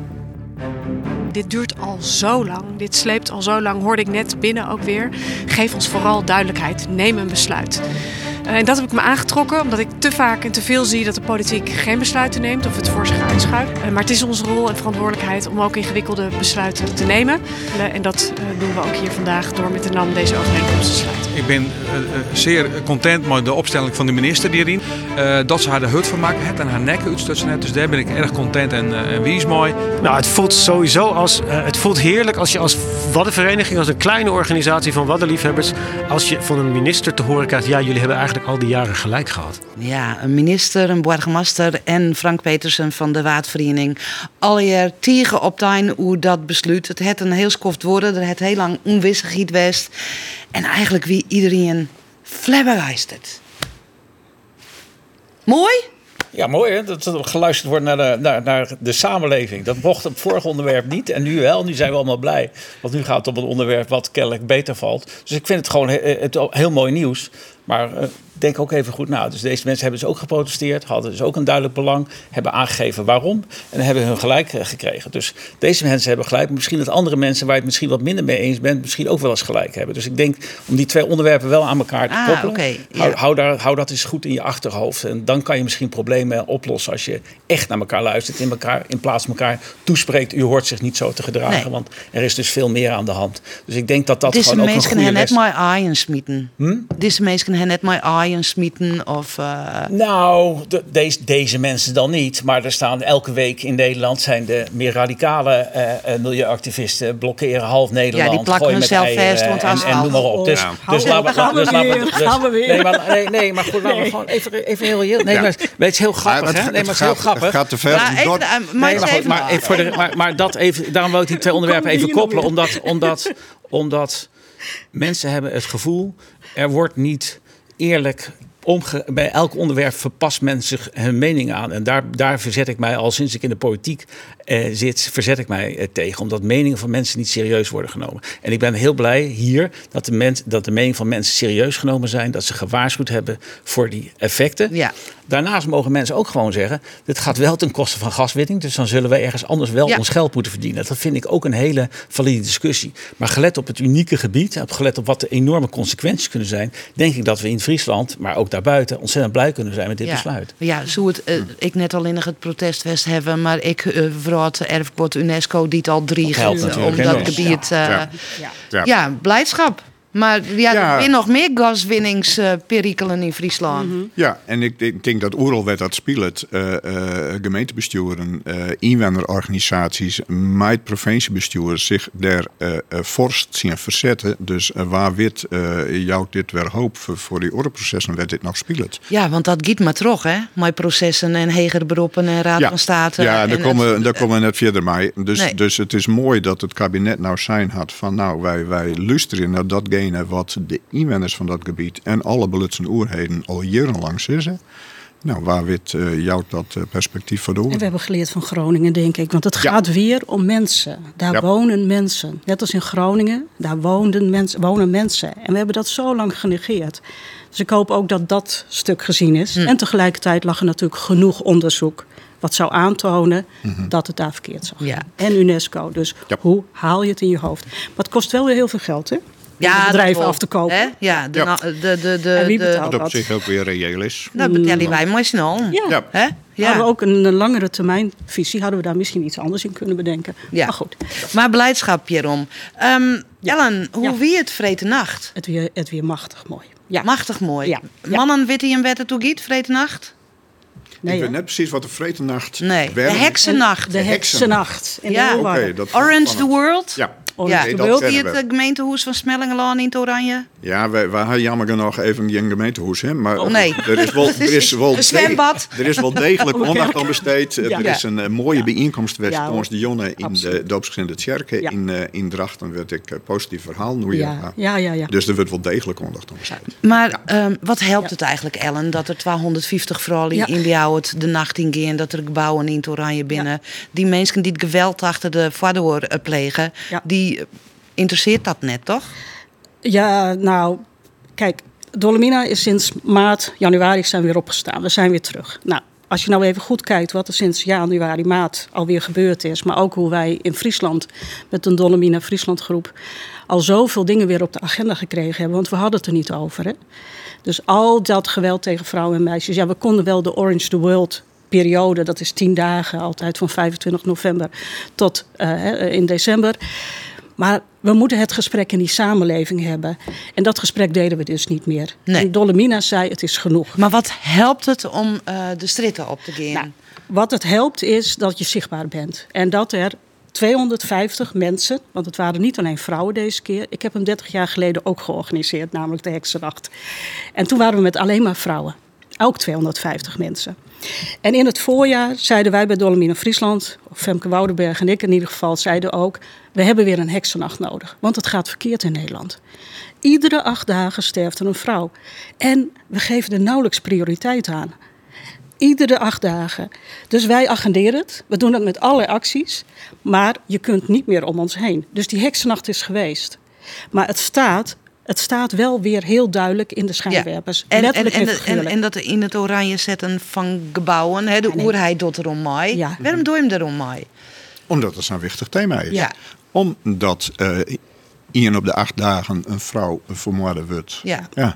Dit duurt al zo lang, dit sleept al zo lang, hoorde ik net binnen ook weer. Geef ons vooral duidelijkheid, neem een besluit. Uh, en dat heb ik me aangetrokken, omdat ik te vaak en te veel zie dat de politiek geen besluiten neemt of het voor zich uitschuift. Uh, maar het is onze rol en verantwoordelijkheid om ook ingewikkelde besluiten te nemen. Uh, en dat uh, doen we ook hier vandaag door met de N A M deze overeenkomst te sluiten. Ik ben uh, zeer content met de opstelling van de minister hierin. Uh, dat ze haar de hut van maken heeft en haar nek uitstutsen heeft. Dus daar ben ik erg content en, uh, en wie is mooi. Nou, het voelt sowieso als, uh, het voelt heerlijk als je als waddenvereniging, als een kleine organisatie van waddenliefhebbers, als je van een minister te horen krijgt, ja, jullie hebben eigenlijk eigenlijk al die jaren gelijk gehad? Ja, een minister, een burgemeester en Frank Petersen van de Waardvereniging. Alweer tegen op tuin hoe dat besluit. Het had een heel skoft worden, er had heel lang onwissigheid geweest. En eigenlijk wie iedereen flabbergasted. Mooi? Ja, mooi hè, dat er geluisterd wordt naar de, naar, naar de samenleving. Dat mocht op het vorige onderwerp niet en nu wel. Nu zijn we allemaal blij. Want nu gaat het om een onderwerp wat kennelijk beter valt. Dus ik vind het gewoon he, het heel mooi nieuws. Maar uh, denk ook even goed na. Dus deze mensen hebben dus ook geprotesteerd. Hadden dus ook een duidelijk belang. Hebben aangegeven waarom. En hebben hun gelijk uh, gekregen. Dus deze mensen hebben gelijk. Misschien dat andere mensen waar je het misschien wat minder mee eens bent. Misschien ook wel eens gelijk hebben. Dus ik denk om die twee onderwerpen wel aan elkaar te ah, koppelen. Okay, hou, ja. hou, daar, hou dat eens goed in je achterhoofd. En dan kan je misschien problemen oplossen. Als je echt naar elkaar luistert. In, elkaar, in plaats van elkaar toespreekt. U hoort zich niet zo te gedragen. Nee. Want er is dus veel meer aan de hand. Dus ik denk dat dat Deze gewoon ook een goede les... Deze mensen hebben net mijn aaien smieten. Hm? Deze mensen hebben net mijn aaien smieten. Of, uh... Nou, de, deze, deze mensen dan niet. Maar er staan elke week in Nederland zijn de meer radicale uh, milieuactivisten blokkeren half Nederland. Ja, die plakken hunzelf vast. Want en, en noem maar op. Dus, ja. dus laten we gaan we weer. Dus, gaan we weer. Nee, maar, nee, nee, maar goed, laten we gewoon even, even heel... heel nee, ja. maar, weet het is heel grappig, ja, hè? Nee, maar het is heel grappig. Het gaat te ver. Ja, even, door... uh, nee, maar, goed, maar, even voor de, maar, maar dat even, daarom wil ik die twee onderwerpen even koppelen. Omdat, omdat, omdat mensen hebben het gevoel, er wordt niet eerlijk... Omge- bij elk onderwerp verpast men zich hun mening aan. En daar, daar verzet ik mij al sinds ik in de politiek eh, zit, verzet ik mij eh, tegen. Omdat meningen van mensen niet serieus worden genomen. En ik ben heel blij hier dat de, mens, dat de meningen van mensen serieus genomen zijn. Dat ze gewaarschuwd hebben voor die effecten. Ja. Daarnaast mogen mensen ook gewoon zeggen, dit gaat wel ten koste van gaswinning. Dus dan zullen we ergens anders wel ja. ons geld moeten verdienen. Dat vind ik ook een hele valide discussie. Maar gelet op het unieke gebied, gelet op wat de enorme consequenties kunnen zijn, denk ik dat we in Friesland, maar ook daarbuiten, ontzettend blij kunnen zijn met dit ja. besluit. Ja, zo het, uh, ik net al in het protestfest hebben, maar ik uh, vooral het erfgoed UNESCO die het al drie gaat om dat gebied. Uh, ja. Ja. Ja. ja, blijdschap. Maar ja, ja. er zijn nog meer gaswinningsperikelen in Friesland. Mm-hmm. Ja, en ik, ik denk dat overal werd dat speelt. Uh, uh, gemeentebesturen, uh, inwonerorganisaties, met provinciebesturen zich daar uh, uh, vorst zien verzetten. Dus uh, waar wit uh, jou dit weer hoop voor, voor die oorprocessen werd dit nog speelt. Ja, want dat giet maar terug, hè? Met processen en hegere beroepen en Raad ja. van State. Ja, daar komen, het, daar komen we net verder mee. Dus, nee. dus het is mooi dat het kabinet nou zijn had van nou, wij, wij luisteren naar datgene wat de inwoners van dat gebied en alle belutsen oerheden al jarenlang zeggen. Nou, waar wit uh, jou dat uh, perspectief voor door? En we hebben geleerd van Groningen, denk ik. Want het gaat ja. weer om mensen. Daar ja. wonen mensen. Net als in Groningen, daar woonden mens, wonen mensen. En we hebben dat zo lang genegeerd. Dus ik hoop ook dat dat stuk gezien is. Hm. En tegelijkertijd lag er natuurlijk genoeg onderzoek wat zou aantonen mm-hmm. dat het daar verkeerd zag. Ja. En UNESCO. Dus ja. hoe haal je het in je hoofd? Maar het kost wel weer heel veel geld, hè? Ja, bedrijven af te kopen. Hè? Ja, de, ja. de, de, de, de, en wie betaalt dat op dat? zich ook weer reëel is. Dat betalen wij maar snel. Ja. Ja. Hè? Ja. Hadden we ook een, een langere termijn visie, hadden we daar misschien iets anders in kunnen bedenken. Ja. Maar goed. Maar blijdschap hierom. Um, ja. Ellen, hoe ja. wie het vrete nacht? Het weer, het weer machtig mooi. Ja. Machtig mooi. Ja. Ja. Mannen weten je wet het toe giet, vrete nacht? Nee, ik weet net precies wat de vretenacht Nee, de werden. heksennacht. De heksennacht. In ja. de okay, Orange the World? Ja. Ja, nee, dat die het gemeentehuis van Smellingelaan in het Oranje? Ja, wij, wij hebben jammer genoeg even geen gemeentehuis, hè? Maar oh, nee. er is wel, er is wel een zwembad. Er is wel degelijk okay. aandacht aan besteed. Ja. Er is een uh, mooie ja. bijeenkomst geweest ja, ons de jongen in absoluut. de doopsgezinde kerken ja. in, uh, in Drachten. Werd ik uh, positief verhaal nu. Ja. Ja, ja, ja. Dus er wordt wel degelijk aandacht aan besteed. Maar ja. um, wat helpt het eigenlijk, Ellen, dat er tweehonderdvijftig vrouwen ja. in die het de nacht in gaan, dat er gebouwen in het Oranje binnen, ja. die mensen die het geweld achter de voordeur uh, plegen, ja. die uh, interesseert dat net, toch? Ja, nou, kijk, Dolomina is sinds maart, januari zijn we weer opgestaan. We zijn weer terug. Nou, als je nou even goed kijkt wat er sinds januari, maart alweer gebeurd is, maar ook hoe wij in Friesland met een Dolomina Friesland groep al zoveel dingen weer op de agenda gekregen hebben, want we hadden het er niet over. Hè? Dus al dat geweld tegen vrouwen en meisjes, ja, we konden wel de Orange the World periode, dat is tien dagen, altijd van vijfentwintig november tot uh, in december. Maar we moeten het gesprek in die samenleving hebben. En dat gesprek deden we dus niet meer. Nee. En Dolomina zei, het is genoeg. Maar wat helpt het om uh, de stritten op te gaan? Nou, wat het helpt is dat je zichtbaar bent. En dat er tweehonderdvijftig mensen, want het waren niet alleen vrouwen deze keer. Ik heb hem dertig jaar geleden ook georganiseerd, namelijk de Heksennacht. En toen waren we met alleen maar vrouwen. Ook tweehonderdvijftig mensen. En in het voorjaar zeiden wij bij Dolomina Friesland, of Femke Woudenberg en ik in ieder geval, zeiden ook, we hebben weer een heksennacht nodig. Want het gaat verkeerd in Nederland. Iedere acht dagen sterft er een vrouw. En we geven er nauwelijks prioriteit aan. Iedere acht dagen. Dus wij agenderen het. We doen dat met allerlei acties. Maar je kunt niet meer om ons heen. Dus die heksennacht is geweest. Maar het staat... Het staat wel weer heel duidelijk in de schijnwerpers. Ja. En, Letterlijk en, en, en, en, en dat in het oranje zetten van gebouwen, hè, de ja, nee. oerheid doet erom mee. Ja. Waarom doe je hem erom mee? Omdat het zo'n wichtig thema is. Ja. Omdat uh, één op de acht dagen een vrouw vermoord wordt. Ja. ja.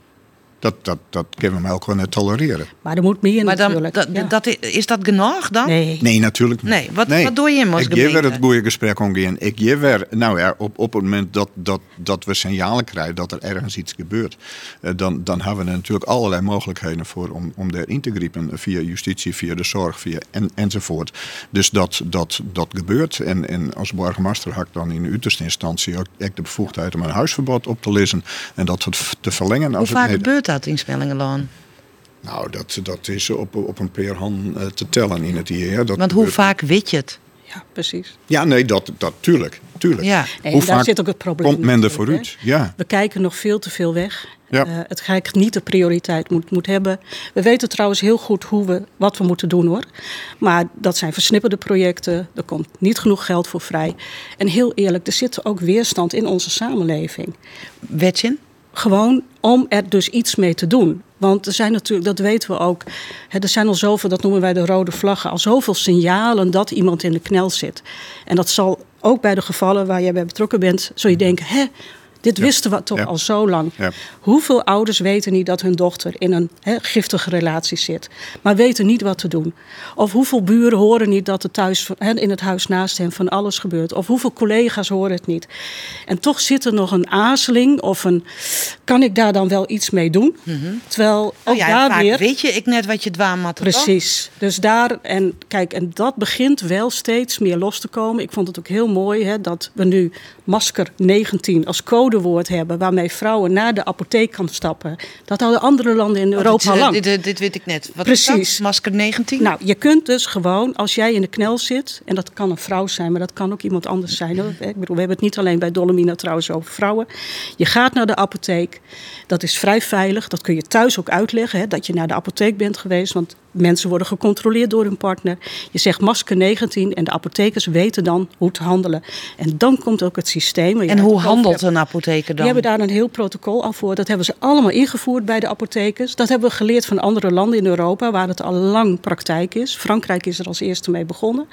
Dat, dat, dat kunnen we elkaar net tolereren. Maar er moet meer maar dan, natuurlijk. dat, ja. dat, is dat genoeg dan? Nee. Nee, natuurlijk niet. Nee, wat, nee. wat doe je in ons Ik geef weer het goede gesprek omgaan. Ik geef weer, nou ja, op, op het moment dat, dat, dat we signalen krijgen dat er ergens iets gebeurt, uh, dan, dan hebben we er natuurlijk allerlei mogelijkheden voor om, om daarin te griepen. Via justitie, via de zorg, via en, enzovoort. Dus dat, dat, dat gebeurt. En, en als burgemeester had ik dan in de uiterste instantie ook de bevoegdheid om een huisverbod op te lezen en dat te verlengen. Hoe als vaak het, gebeurt dat in Spellingenlaan? Nou, dat, dat is op, op een paar handen te tellen in het jaar. Dat Want hoe gebeurt... vaak weet je het? Ja, precies. Ja, nee, dat, dat tuurlijk. tuurlijk. Ja. Nee, hoe daar vaak zit ook het probleem. komt men er vooruit? Ja. We kijken nog veel te veel weg. Ja. Uh, het eigenlijk niet de prioriteit moet, moet hebben. We weten trouwens heel goed hoe we, wat we moeten doen hoor. Maar dat zijn versnipperde projecten. Er komt niet genoeg geld voor vrij. En heel eerlijk, er zit ook weerstand in onze samenleving. Wetje? Gewoon om er dus iets mee te doen. Want er zijn natuurlijk, dat weten we ook, hè, er zijn al zoveel, dat noemen wij de rode vlaggen, al zoveel signalen dat iemand in de knel zit. En dat zal ook bij de gevallen waar jij bij betrokken bent, zul je denken, hè, dit ja. wisten we toch ja. al zo lang. Ja. Hoeveel ouders weten niet dat hun dochter in een hè, giftige relatie zit, maar weten niet wat te doen? Of hoeveel buren horen niet dat er thuis hè, in het huis naast hen van alles gebeurt? Of hoeveel collega's horen het niet? En toch zit er nog een aarzeling of een, kan ik daar dan wel iets mee doen? Mm-hmm. Terwijl ook oh ja, daar vaak weer... weet je ik net wat je dwaan moet. Precies. Dus daar, en kijk, en dat begint wel steeds meer los te komen. Ik vond het ook heel mooi hè, dat we nu masker negentien als codewoord hebben, waarmee vrouwen naar de apotheek kan stappen. Dat hadden andere landen in Europa oh, dit, lang. Dit, dit, dit weet ik net. Wat Precies. Is dat? Masker negentien? Nou, je kunt dus gewoon, als jij in de knel zit, en dat kan een vrouw zijn, maar dat kan ook iemand anders zijn. Hoor. Ik bedoel, we hebben het niet alleen bij Dolomina trouwens over vrouwen. Je gaat naar de apotheek. Dat is vrij veilig. Dat kun je thuis ook uitleggen, hè, dat je naar de apotheek bent geweest. Want mensen worden gecontroleerd door hun partner. Je zegt masker negentien en de apothekers weten dan hoe te handelen. En dan komt ook het systeem. En hoe handelt een apotheker dan? Die hebben daar een heel protocol al voor. Dat hebben ze allemaal ingevoerd bij de apothekers. Dat hebben we geleerd van andere landen in Europa, waar het al lang praktijk is. Frankrijk is er als eerste mee begonnen.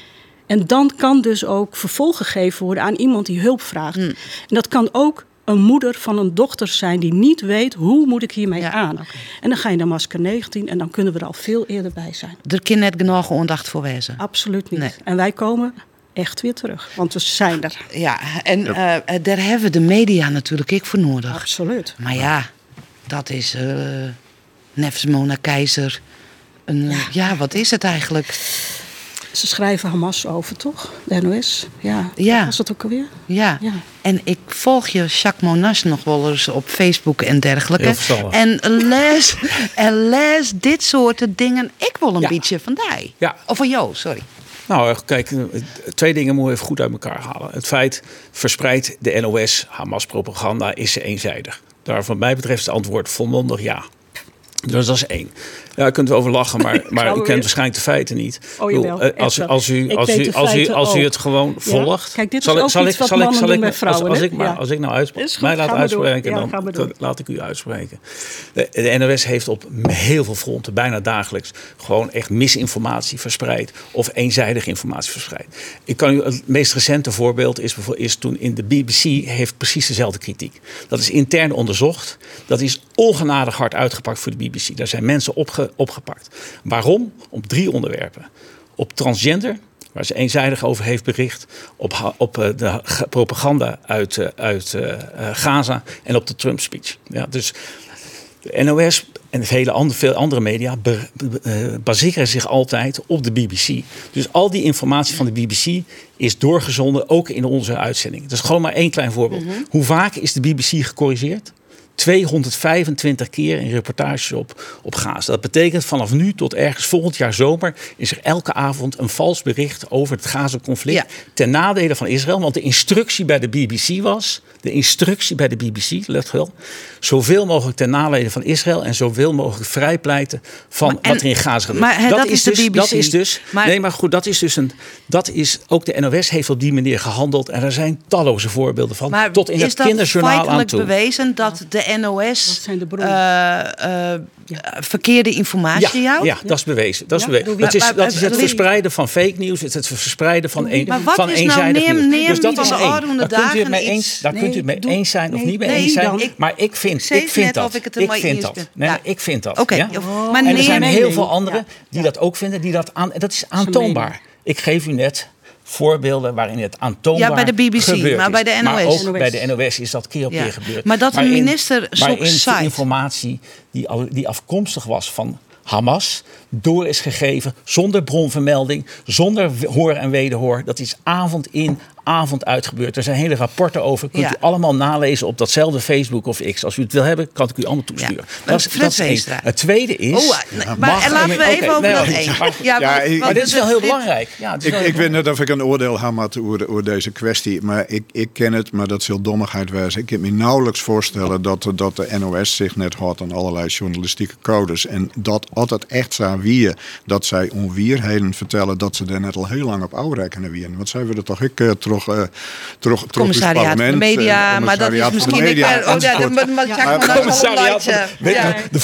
En dan kan dus ook vervolg gegeven worden aan iemand die hulp vraagt. Hmm. En dat kan ook een moeder van een dochter zijn die niet weet hoe moet ik hiermee ja, aan. Okay. En dan ga je naar masker negentien en dan kunnen we er al veel eerder bij zijn. Er kan net genoeg aandacht voor wezen. Absoluut niet. Nee. En wij komen echt weer terug, want we zijn er. Ja, en ja. Uh, daar hebben we de media natuurlijk ook voor nodig. Absoluut. Maar ja, dat is uh, Nefs Mona Keizer. Een, ja. ja, wat is het eigenlijk? Ze schrijven Hamas over, toch? De N O S. Ja. ja. Was dat ook alweer? Ja. ja. En ik volg je Jacques Monas nog wel eens op Facebook en dergelijke. En lees, en lees dit soort dingen. Ik wil een ja. beetje van die. Ja. Of van jou, sorry. Nou, kijk, twee dingen moeten we even goed uit elkaar halen. Het feit, verspreidt de N O S Hamas-propaganda, is ze eenzijdig. Daar, wat mij betreft, is het antwoord volmondig ja. Dus dat is één. Ja, daar kunt u over lachen, maar, maar u kent waarschijnlijk de feiten niet. Oh, jawel, als, als, als, u, als, u, als, u, als u het gewoon volgt... Ja. Kijk, dit is zal, ook zal iets ik, wat zal mannen ik, zal doen met vrouwen. Als, als, ik, maar, ja. als ik nou uitspreek, mij laat uitspreken, ja, dan, dan laat ik u uitspreken. De, de N O S heeft op heel veel fronten, bijna dagelijks, gewoon echt misinformatie verspreid. Of eenzijdige informatie verspreid. Ik kan u, het meest recente voorbeeld is, is toen in de B B C heeft precies dezelfde kritiek. Dat is intern onderzocht. Dat is ongenadig hard uitgepakt voor de B B C. Daar zijn mensen opge, opgepakt. Waarom? Op drie onderwerpen. Op transgender, waar ze eenzijdig over heeft bericht. Op, op uh, de propaganda uit, uh, uit uh, Gaza. En op de Trump-speech. Ja, dus De N O S en vele andere, veel andere media be, be, uh, baseren zich altijd op de B B C. Dus al die informatie van de B B C is doorgezonden, ook in onze uitzending. Dat is gewoon maar één klein voorbeeld. Mm-hmm. Hoe vaak is de B B C gecorrigeerd? tweehonderdvijfentwintig keer in reportages op, op Gaza. Dat betekent vanaf nu tot ergens volgend jaar zomer is er elke avond een vals bericht over het Gaza-conflict. Ja. Ten nadele van Israël. Want de instructie bij de B B C was, de instructie bij de B B C, let wel, zoveel mogelijk ten nadele van Israël en zoveel mogelijk vrijpleiten van maar, en, wat er in Gaza gebeurt. Maar, dat, dat is dus, de B B C. Dat is dus, maar, nee, maar goed, dat is dus een, dat is ook de N O S heeft op die manier gehandeld en er zijn talloze voorbeelden van. Maar tot in het kinderjournaal aan toe. Bewezen dat de N O S uh, uh, ja. verkeerde informatie ja, jou? Ja, dat is bewezen. Dat is, ja, bewezen. Dat is, dat is het verspreiden van fake news, het, het verspreiden van, een, van eenzijdig nou, neem, neem nieuws. Dus dat is één. Daar kunt u het mee iets, eens, daar nee, kunt u het mee doe, eens zijn of nee, niet mee nee, eens zijn. Ik, maar ik vind, ik vind dat. Ik, ik vind dat. Nee, ja. ik vind dat. Okay. Ja? Oh, en er zijn nee, heel nee, veel anderen ja. die ja. dat ook vinden. Die dat, aan, dat is aantoonbaar. Ik geef u net voorbeelden waarin het aantoonbaar ja, bij de B B C, maar bij de N O S. Maar ook bij de N O S is dat keer op keer ja. gebeurd. Maar dat een minister zo'n site... informatie die, die afkomstig was van Hamas door is gegeven, zonder bronvermelding, zonder hoor en wederhoor. Dat is avond in, avond uit gebeurd. Er zijn hele rapporten over. Kunt ja. u allemaal nalezen op datzelfde Facebook of X. Als u het wil hebben, kan ik u allemaal toesturen. Ja. Dat, is, dat is één. Het tweede is... Oh, nee, maar mag, laten we even okay, over nee, dat één. Maar, ja, ja, ik, maar dit is wel heel dit, belangrijk. Ja, ik ik weet net of ik een oordeel heb over, over deze kwestie. Maar ik, ik ken het, maar dat zal dommigheid wijzen. Ik kan me nauwelijks voorstellen dat, dat de N O S zich net houdt aan allerlei journalistieke codes. En dat altijd echt zo wie dat zij onwierheden vertellen dat ze daar net al heel lang op afrekenen wieren. Want zij willen toch ik uh, terug, uh, terug, terug commissariaat van de media, maar dat is misschien ik maar oh ja, de commissariaat de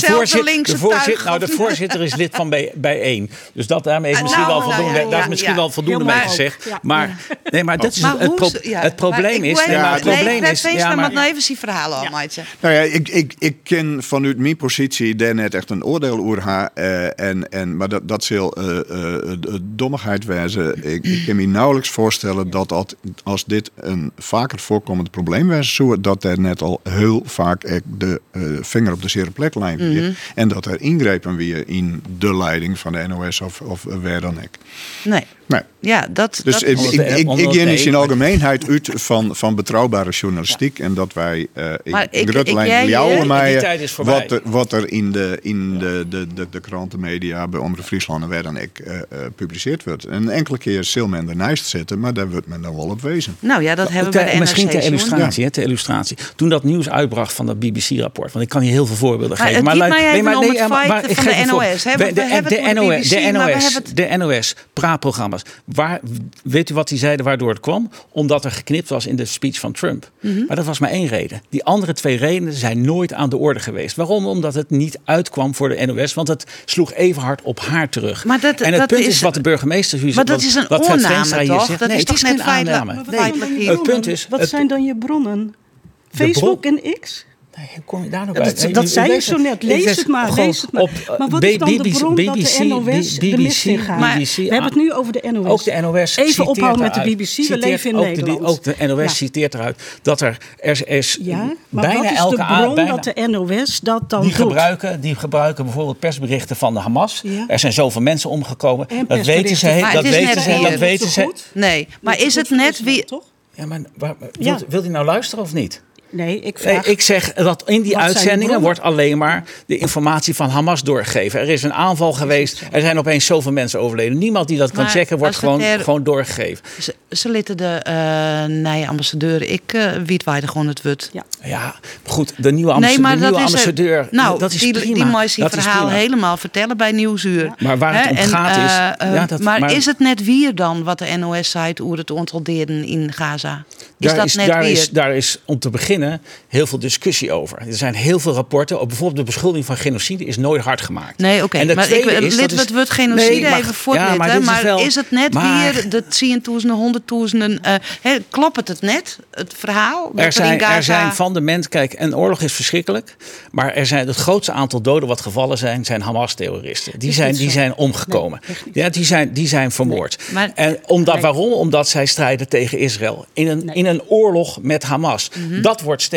voorzitter, nou de voorzitter is lid van bijeen. Dus dat daarmee is misschien wel voldoende. Daar is misschien wel voldoende mee gezegd. Maar nee, maar dat is het probleem is. Het probleem is. Ja, maar nou even die verhalen al, Maartje. Nou ja, ik ik ik ken vanuit mijn positie daar net echt een oordeel over haar en en maar dat dat zal uh, uh, dommigheid wijzen. Ik, ik kan me nauwelijks voorstellen dat, dat als dit een vaker voorkomend probleem wijzen zou, dat er net al heel vaak de uh, vinger op de zere plek lijnt. Mm-hmm. En dat er ingrepen weer in de leiding van de N O S of, of waar dan ook. Nee. Nee. Ja, dat, dus dat ik, ik, ik, ik ken in algemeenheid uit van, van betrouwbare journalistiek. Ja. En dat wij uh, in grote lijn jouwen mij wat er, wat er in de, in de, de, de, de krantenmedia bij Omroep Friesland en waar dan ik uh, uh, publiceerd wordt. En enkele keer zal men ernaast zetten, maar daar wordt men dan wel op wezen. Nou ja, dat nou, hebben we bij de N R C. Misschien ter illustratie, ja. ter illustratie. Toen dat nieuws uitbracht van dat B B C-rapport, want ik kan hier heel veel voorbeelden maar geven. Maar het nee, maar, maar, nee, nee, om het maar, van de N O S. De, de, de, de, N O S, de N O S, de N O S, praatprogramma's. Waar, weet u wat die zeiden waardoor het kwam? Omdat er geknipt was in de speech van Trump. Mm-hmm. Maar dat was maar één reden. Die andere twee redenen zijn nooit aan de orde geweest. Waarom? Omdat het niet uitkwam voor de N O S. Want het sloeg even hard op haar terug. Maar dat, en het dat punt is, is wat de burgemeester... Maar wat, dat is een wat oorname, toch? Zegt. Dat nee, is toch net aanname. Nee, nee. Het punt is... Wat het, zijn dan je bronnen? Facebook bron, en X? Nee, hoe kom je daar nog ja, bij? Dat, dat zei je zo net. Lees het maar, lees het maar. Op, uh, maar wat is dan de bron B B C, dat de N O S B B C, de mist in gaat? Maar we hebben het nu over de N O S. Ook de N O S Even ophouden met de B B C, we leven in ook Nederland. De, ook de N O S ja. citeert eruit dat er, er is ja, maar bijna wat is elke de bron bijna, dat de N O S dat dan die doet? Gebruiken, die gebruiken bijvoorbeeld persberichten van de Hamas. Ja. Er zijn zoveel mensen omgekomen. Dat weten ze. Dat weten ze. Dat weten ze. Nee, maar is het net wie... Ja, maar wil u nou luisteren of niet? Nee, ik vraag... Nee, ik zeg dat in die uitzendingen wordt alleen maar de informatie van Hamas doorgegeven. Er is een aanval geweest. Er zijn opeens zoveel mensen overleden. Niemand die dat kan maar checken, wordt gewoon, er, gewoon doorgegeven. Ze, ze lieten de uh, nieuwe ambassadeur. Ik uh, weet waar gewoon het wordt. Ja. ja, goed. De nieuwe, ambas- nee, maar de nieuwe dat ambassadeur. Er, nou, dat is die, prima. die moest die verhaal helemaal vertellen bij Nieuwsuur. Ja. Maar waar het om en, gaat uh, is... Uh, ja, dat, maar, maar is het net weer dan wat de N O S zei over het aantal doden in Gaza? Is daar dat is, net daar, weer? is, daar is om te beginnen heel veel discussie over. Er zijn heel veel rapporten. Ook bijvoorbeeld de beschuldiging van genocide is nooit hard gemaakt. Nee, oké. Okay. Maar ik is, lid het wordt genocide nee, maar, even voortletten. Ja, maar, maar is, wel, is het net maar, weer de tienduizenden, honderdduizenden... Uh, he, klopt het net, het verhaal? Er zijn, Gaza... er zijn van de mensen... Kijk, een oorlog is verschrikkelijk. Maar er zijn het grootste aantal doden wat gevallen zijn... zijn Hamas-terroristen. Die zijn, die zijn omgekomen. Nee, ja, die zijn, die zijn vermoord. Nee, maar, en omdat, waarom? Omdat zij strijden tegen Israël. In een, nee. in een oorlog met Hamas. Mm-hmm. Dat wordt steeds...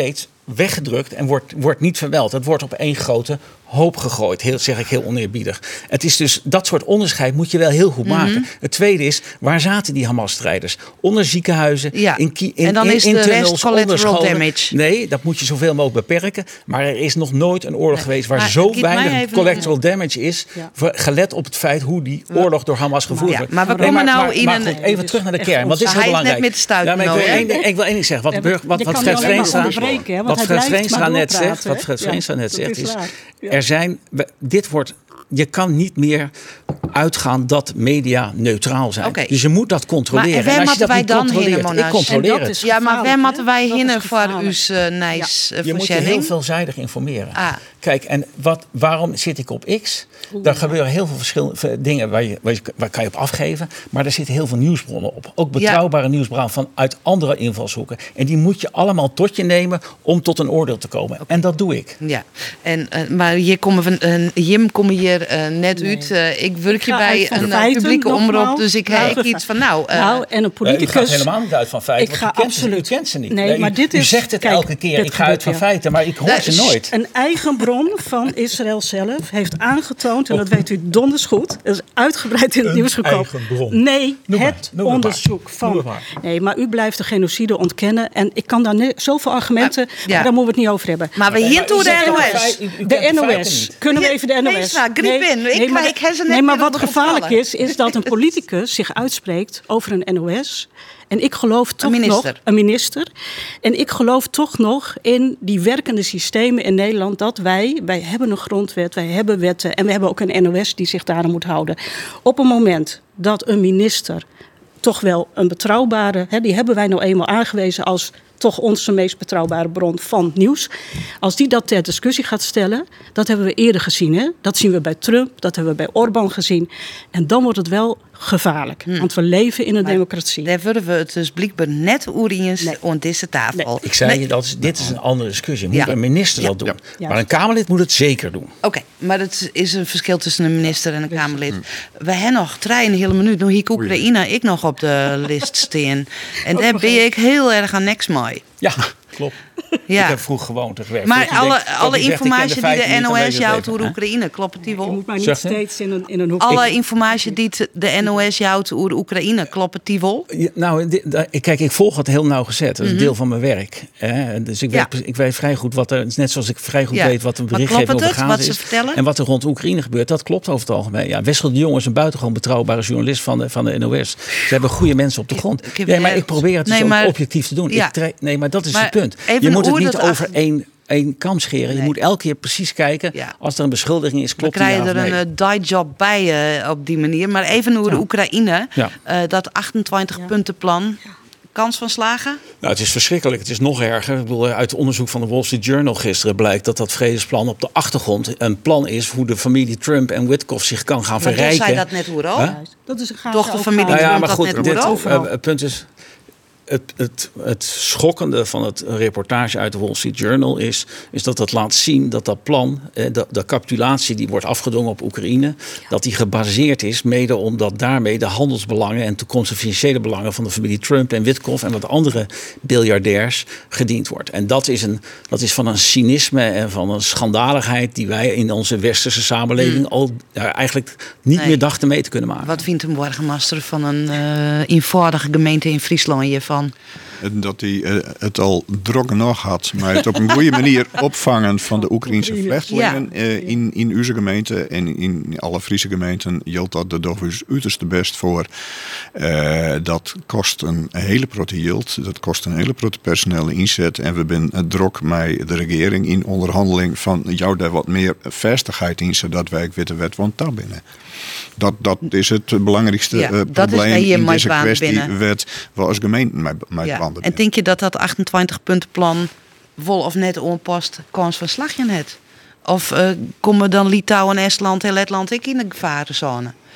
weggedrukt en wordt, wordt niet vermeld. Het wordt op één grote hoop gegooid. Heel, zeg ik heel oneerbiedig. Het is dus dat soort onderscheid moet je wel heel goed maken. Mm-hmm. Het tweede is, waar zaten die Hamas-strijders? Onder ziekenhuizen, Ja. in, ki- in, En dan in, is in de rest tunnels, collateral onder scholen. damage. Nee, dat moet je zoveel mogelijk beperken. Maar er is nog nooit een oorlog Nee. geweest waar Maar zo geef mij weinig even collateral damage is. Ja. voor- Gelet op het feit hoe die oorlog door Hamas gevoerd Ja, wordt. maar we Nee, komen nou maar, in maar een- goed, even terug naar de echt kern. Want dit is Hij heel is net belangrijk. met de stuit Ja, maar ik, wil nou, hè? één, ding- ik wil één ding zeggen. Wat, Ja, Burg, wat, je wat kan Fred je alleen maar Vreenstra, onderbreken, hè, want wat hij Fred blijft Vreenstra maar net doorpraten, zegt, wat hè? Fred Ja, Vreenstra net dat zegt is is, waar. Ja. er zijn, we- dit wordt, je kan niet meer uitgaan dat media neutraal zijn. Oké. Dus je moet dat controleren. Maar en waar En als je moeten dat wij niet dan controleert, hinnen, ik Monas? controleer En dat het. is Ja, maar waar gevaarlijk, moeten hè? wij Dat is hinnen voor gevaarlijk. uw uh, nice uh, Je moet je heel voorziening? veelzijdig informeren. Ah. Kijk, en wat, waarom zit ik op X? Daar gebeuren heel veel verschillende dingen waar, je, waar, je, waar kan je op afgeven. Maar er zitten heel veel nieuwsbronnen op. Ook betrouwbare nieuwsbronnen vanuit andere invalshoeken. En die moet je allemaal tot je nemen om tot een oordeel te komen. En dat doe ik. Ja, en, uh, maar hier komen we, uh, Jim kom hier uh, net Nee. uit. Uh, ik werk Ik hier ga bij uit van een uh, feiten, publieke nogmaals. omroep, dus ik Nou, heb iets van nou... Uh, nou, en een Uh, u politicus... gaat helemaal niet uit van feiten. Ik want ga u kent ze- absoluut- U kent ze niet. Nee, u, maar dit u is- zegt het kijk, elke keer. dit Ik ga uit gebeurt, van ja. feiten, maar ik hoor Nee, ze sst. nooit. Een eigen bron van Israël zelf heeft aangetoond, en dat weet u donders goed, dat is uitgebreid in het Een nieuws gekomen. eigen bron. Nee, Noem maar, het noem het onderzoek maar. van. Noem het maar. Nee, maar u blijft de genocide ontkennen. En ik kan daar ne- zoveel argumenten, ja. maar daar moeten we het niet over hebben. maar we Nee, hier maar toe u de zegt N O dat S. de feit- u- u kent De de feiten N O S. niet. Kunnen we Ja, even de N O S? nee, Sra, griep in. Ik- maar, ik heb ze net nee, maar weer wat op de gevaarlijk vallen. is, is dat een politicus zich uitspreekt over een N O S. En ik geloof toch Een minister. nog... Een minister. En ik geloof toch nog in die werkende systemen in Nederland. Dat wij, wij hebben een grondwet, wij hebben wetten. En we hebben ook een N O S die zich daaraan moet houden. Op een moment dat een minister toch wel een betrouwbare... Hè, die hebben wij nou eenmaal aangewezen als toch onze meest betrouwbare bron van nieuws. Als die dat ter discussie gaat stellen, dat hebben we eerder gezien. Hè? Dat zien we bij Trump, dat hebben we bij Orbán gezien. En dan wordt het wel gevaarlijk. Hm. Want we leven in een Maar democratie. Daar worden we het dus blijkbaar net oeriens Nee. aan deze tafel. Ik zei Nee. je, dat is, dit is een andere discussie. Moet Ja. een minister Ja. dat doen. Ja. Maar een Kamerlid moet het zeker doen. Oké, maar het is een verschil tussen een minister en een Kamerlid. We hebben nog drie een hele minuut. Nu hier Oekraïne ik nog op de list staan. En daar ben ik heel erg aan niks mee. Ja, klopt. Ja. Ik heb vroeg gewoond. gewerkt. Maar Dus je alle, denkt, dat alle je zegt, ik ken informatie die feiten de niet, N dan O weet S je het jouwt even, over hè? Oekraïne, klopt die Je wel? moet maar niet Zegt u? steeds in een, in een hoek... Alle informatie die de N O S jouwt over Oekraïne, klopt die wel? Ja, nou, di- da- kijk, ik volg het heel nauwgezet. Dat is een deel van mijn werk. Hè. Dus ik weet, Ja. ik weet vrij goed wat er... Net zoals ik vrij goed Ja. weet wat de Maar berichtgeving klopt over het, Gaza wat ze is. vertellen? En wat er rond Oekraïne gebeurt, dat klopt over het algemeen. Ja, Wessel de Jong is een buitengewoon betrouwbare journalist van de, van de N O S. Ze hebben goede mensen op de grond. ik heb- Nee, maar ja, ik probeer het nee, dus ook maar- objectief te doen. Ja. Ik tre- nee, maar dat is Maar het punt. even Je een moet het oor niet dat over achter- één, één kam scheren. Je Nee. moet elke keer precies kijken. Ja. Als er een beschuldiging is, We klopt die ja krijgen of er nee. een uh, die-job bij uh, op die manier. Maar even over de Ja. Oekraïne. Ja. Uh, dat achtentwintig punten plan. Kans van slagen? Nou, het is verschrikkelijk. Het is nog erger. Ik bedoel, uit onderzoek van de Wall Street Journal gisteren blijkt dat dat vredesplan op de achtergrond een plan is hoe de familie Trump en Witkoff zich kan gaan Maar verrijken. zei dat net hoe al. Huh? Dat is een gaaf Toch de ook familie gaaf. Nou ja, Trump maar dat goed, net dit, hoe overal. uh, het punt is... Het, het, het schokkende van het reportage uit de Wall Street Journal is, is dat het laat zien dat dat plan, eh, de, de capitulatie die wordt afgedwongen op Oekraïne, dat die gebaseerd is mede omdat daarmee de handelsbelangen en toekomstige financiële belangen van de familie Trump en Witkoff en wat andere biljardairs gediend wordt. En dat is, een, dat is van een cynisme en van een schandaligheid die wij in onze westerse samenleving Mm. al ja, eigenlijk niet Nee. meer dachten mee te kunnen maken. Wat vindt een burgemeester van een uh, eenvoudige gemeente in Friesland hiervan? En dat hij uh, het al drok nog had, maar het op een goede manier opvangen van de Oekraïnse vluchtelingen Ja. uh, in, in onze gemeente en in alle Friese gemeenten hield dat er toch eens uiterste best voor. Uh, dat kost een hele grote yield, dat kost een hele grote personele inzet en we zijn drok met de regering in onderhandeling van jou daar wat meer vestigheid in, zodat wij witte wet want daar binnen. Dat, dat is het belangrijkste Ja, uh, dat is waar probleem je in mij deze kwam kwestie. binnen. Werd we als gemeente met, met Ja. landen En denk je dat dat achtentwintig punten plan vol of net onpast kans van slag je net? Of uh, komen dan Litouwen, Estland en Letland ook in de gevarenzone?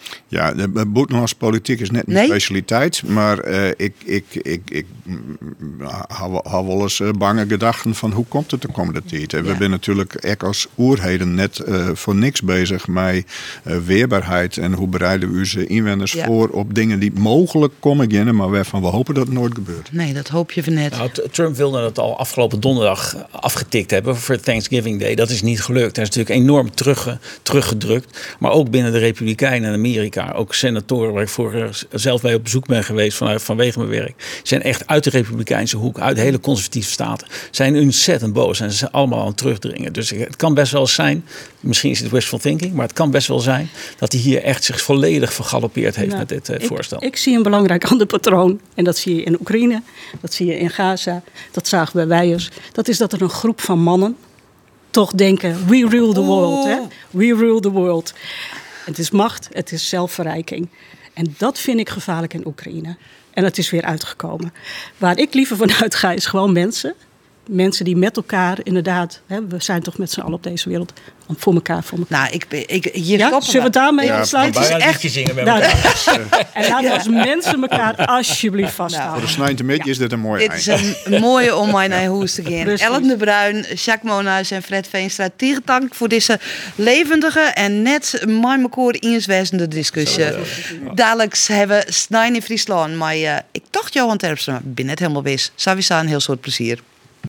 Ja, de buitenlandse politiek is net mijn Nee? specialiteit. Maar uh, ik, ik, ik, ik hou wel eens uh, bange gedachten van hoe komt het de komende tijd. En we zijn natuurlijk echt als oerheden net uh, voor niks bezig met uh, weerbaarheid. En hoe bereiden we onze inwoners Ja. voor op dingen die mogelijk komen gaan, maar waarvan we hopen dat het nooit gebeurt. Nee, dat hoop je van net. Nou, Trump wilde het al afgelopen donderdag afgetikt hebben voor Thanksgiving Day. Dat is niet gelukt. Hij is natuurlijk enorm terug, teruggedrukt. Maar ook binnen de Republikeinen in Amerika, ook senatoren waar ik voor zelf bij op bezoek ben geweest vanuit, vanwege mijn werk, zijn echt uit de Republikeinse hoek, uit de hele conservatieve staten, zijn ontzettend boos en ze zijn allemaal aan het terugdringen. Dus het kan best wel zijn, misschien is het wishful thinking, maar het kan best wel zijn dat hij hier echt zich volledig vergalopeerd heeft Nou, met dit uh, ik, voorstel. Ik zie een belangrijk ander patroon. En dat zie je in Oekraïne, dat zie je in Gaza, dat zagen we bij Wijers. Dat is dat er een groep van mannen toch denken, we rule the world. Hè? We rule the world. Het is macht, het is zelfverrijking. En dat vind ik gevaarlijk in Oekraïne. En het is weer uitgekomen. Waar ik liever van uitga is gewoon mensen. Mensen die met elkaar inderdaad, hè, we zijn toch met z'n allen op deze wereld om voor elkaar, voor elkaar. Nou, ik, ik, je Ja, stoppen zullen we daarmee Ja, afsluiten? Het is echt- zingen met Nou, elkaar. en laten we als mensen elkaar alsjeblieft Voor vasthouden. de snijntemiddje is dit een mooi Dit eind. is een mooie om mij naar huis te gaan. Precies. Ellen de Bruin, Jacques Monaes en Fred Veenstra, tien dank voor deze levendige en net met elkaar inzwijzende discussie. Dadelijk hebben we Snijn in Friesland, maar uh, ik dacht Johan Terpstra, ik ben net helemaal wist. Zou we een heel soort plezier.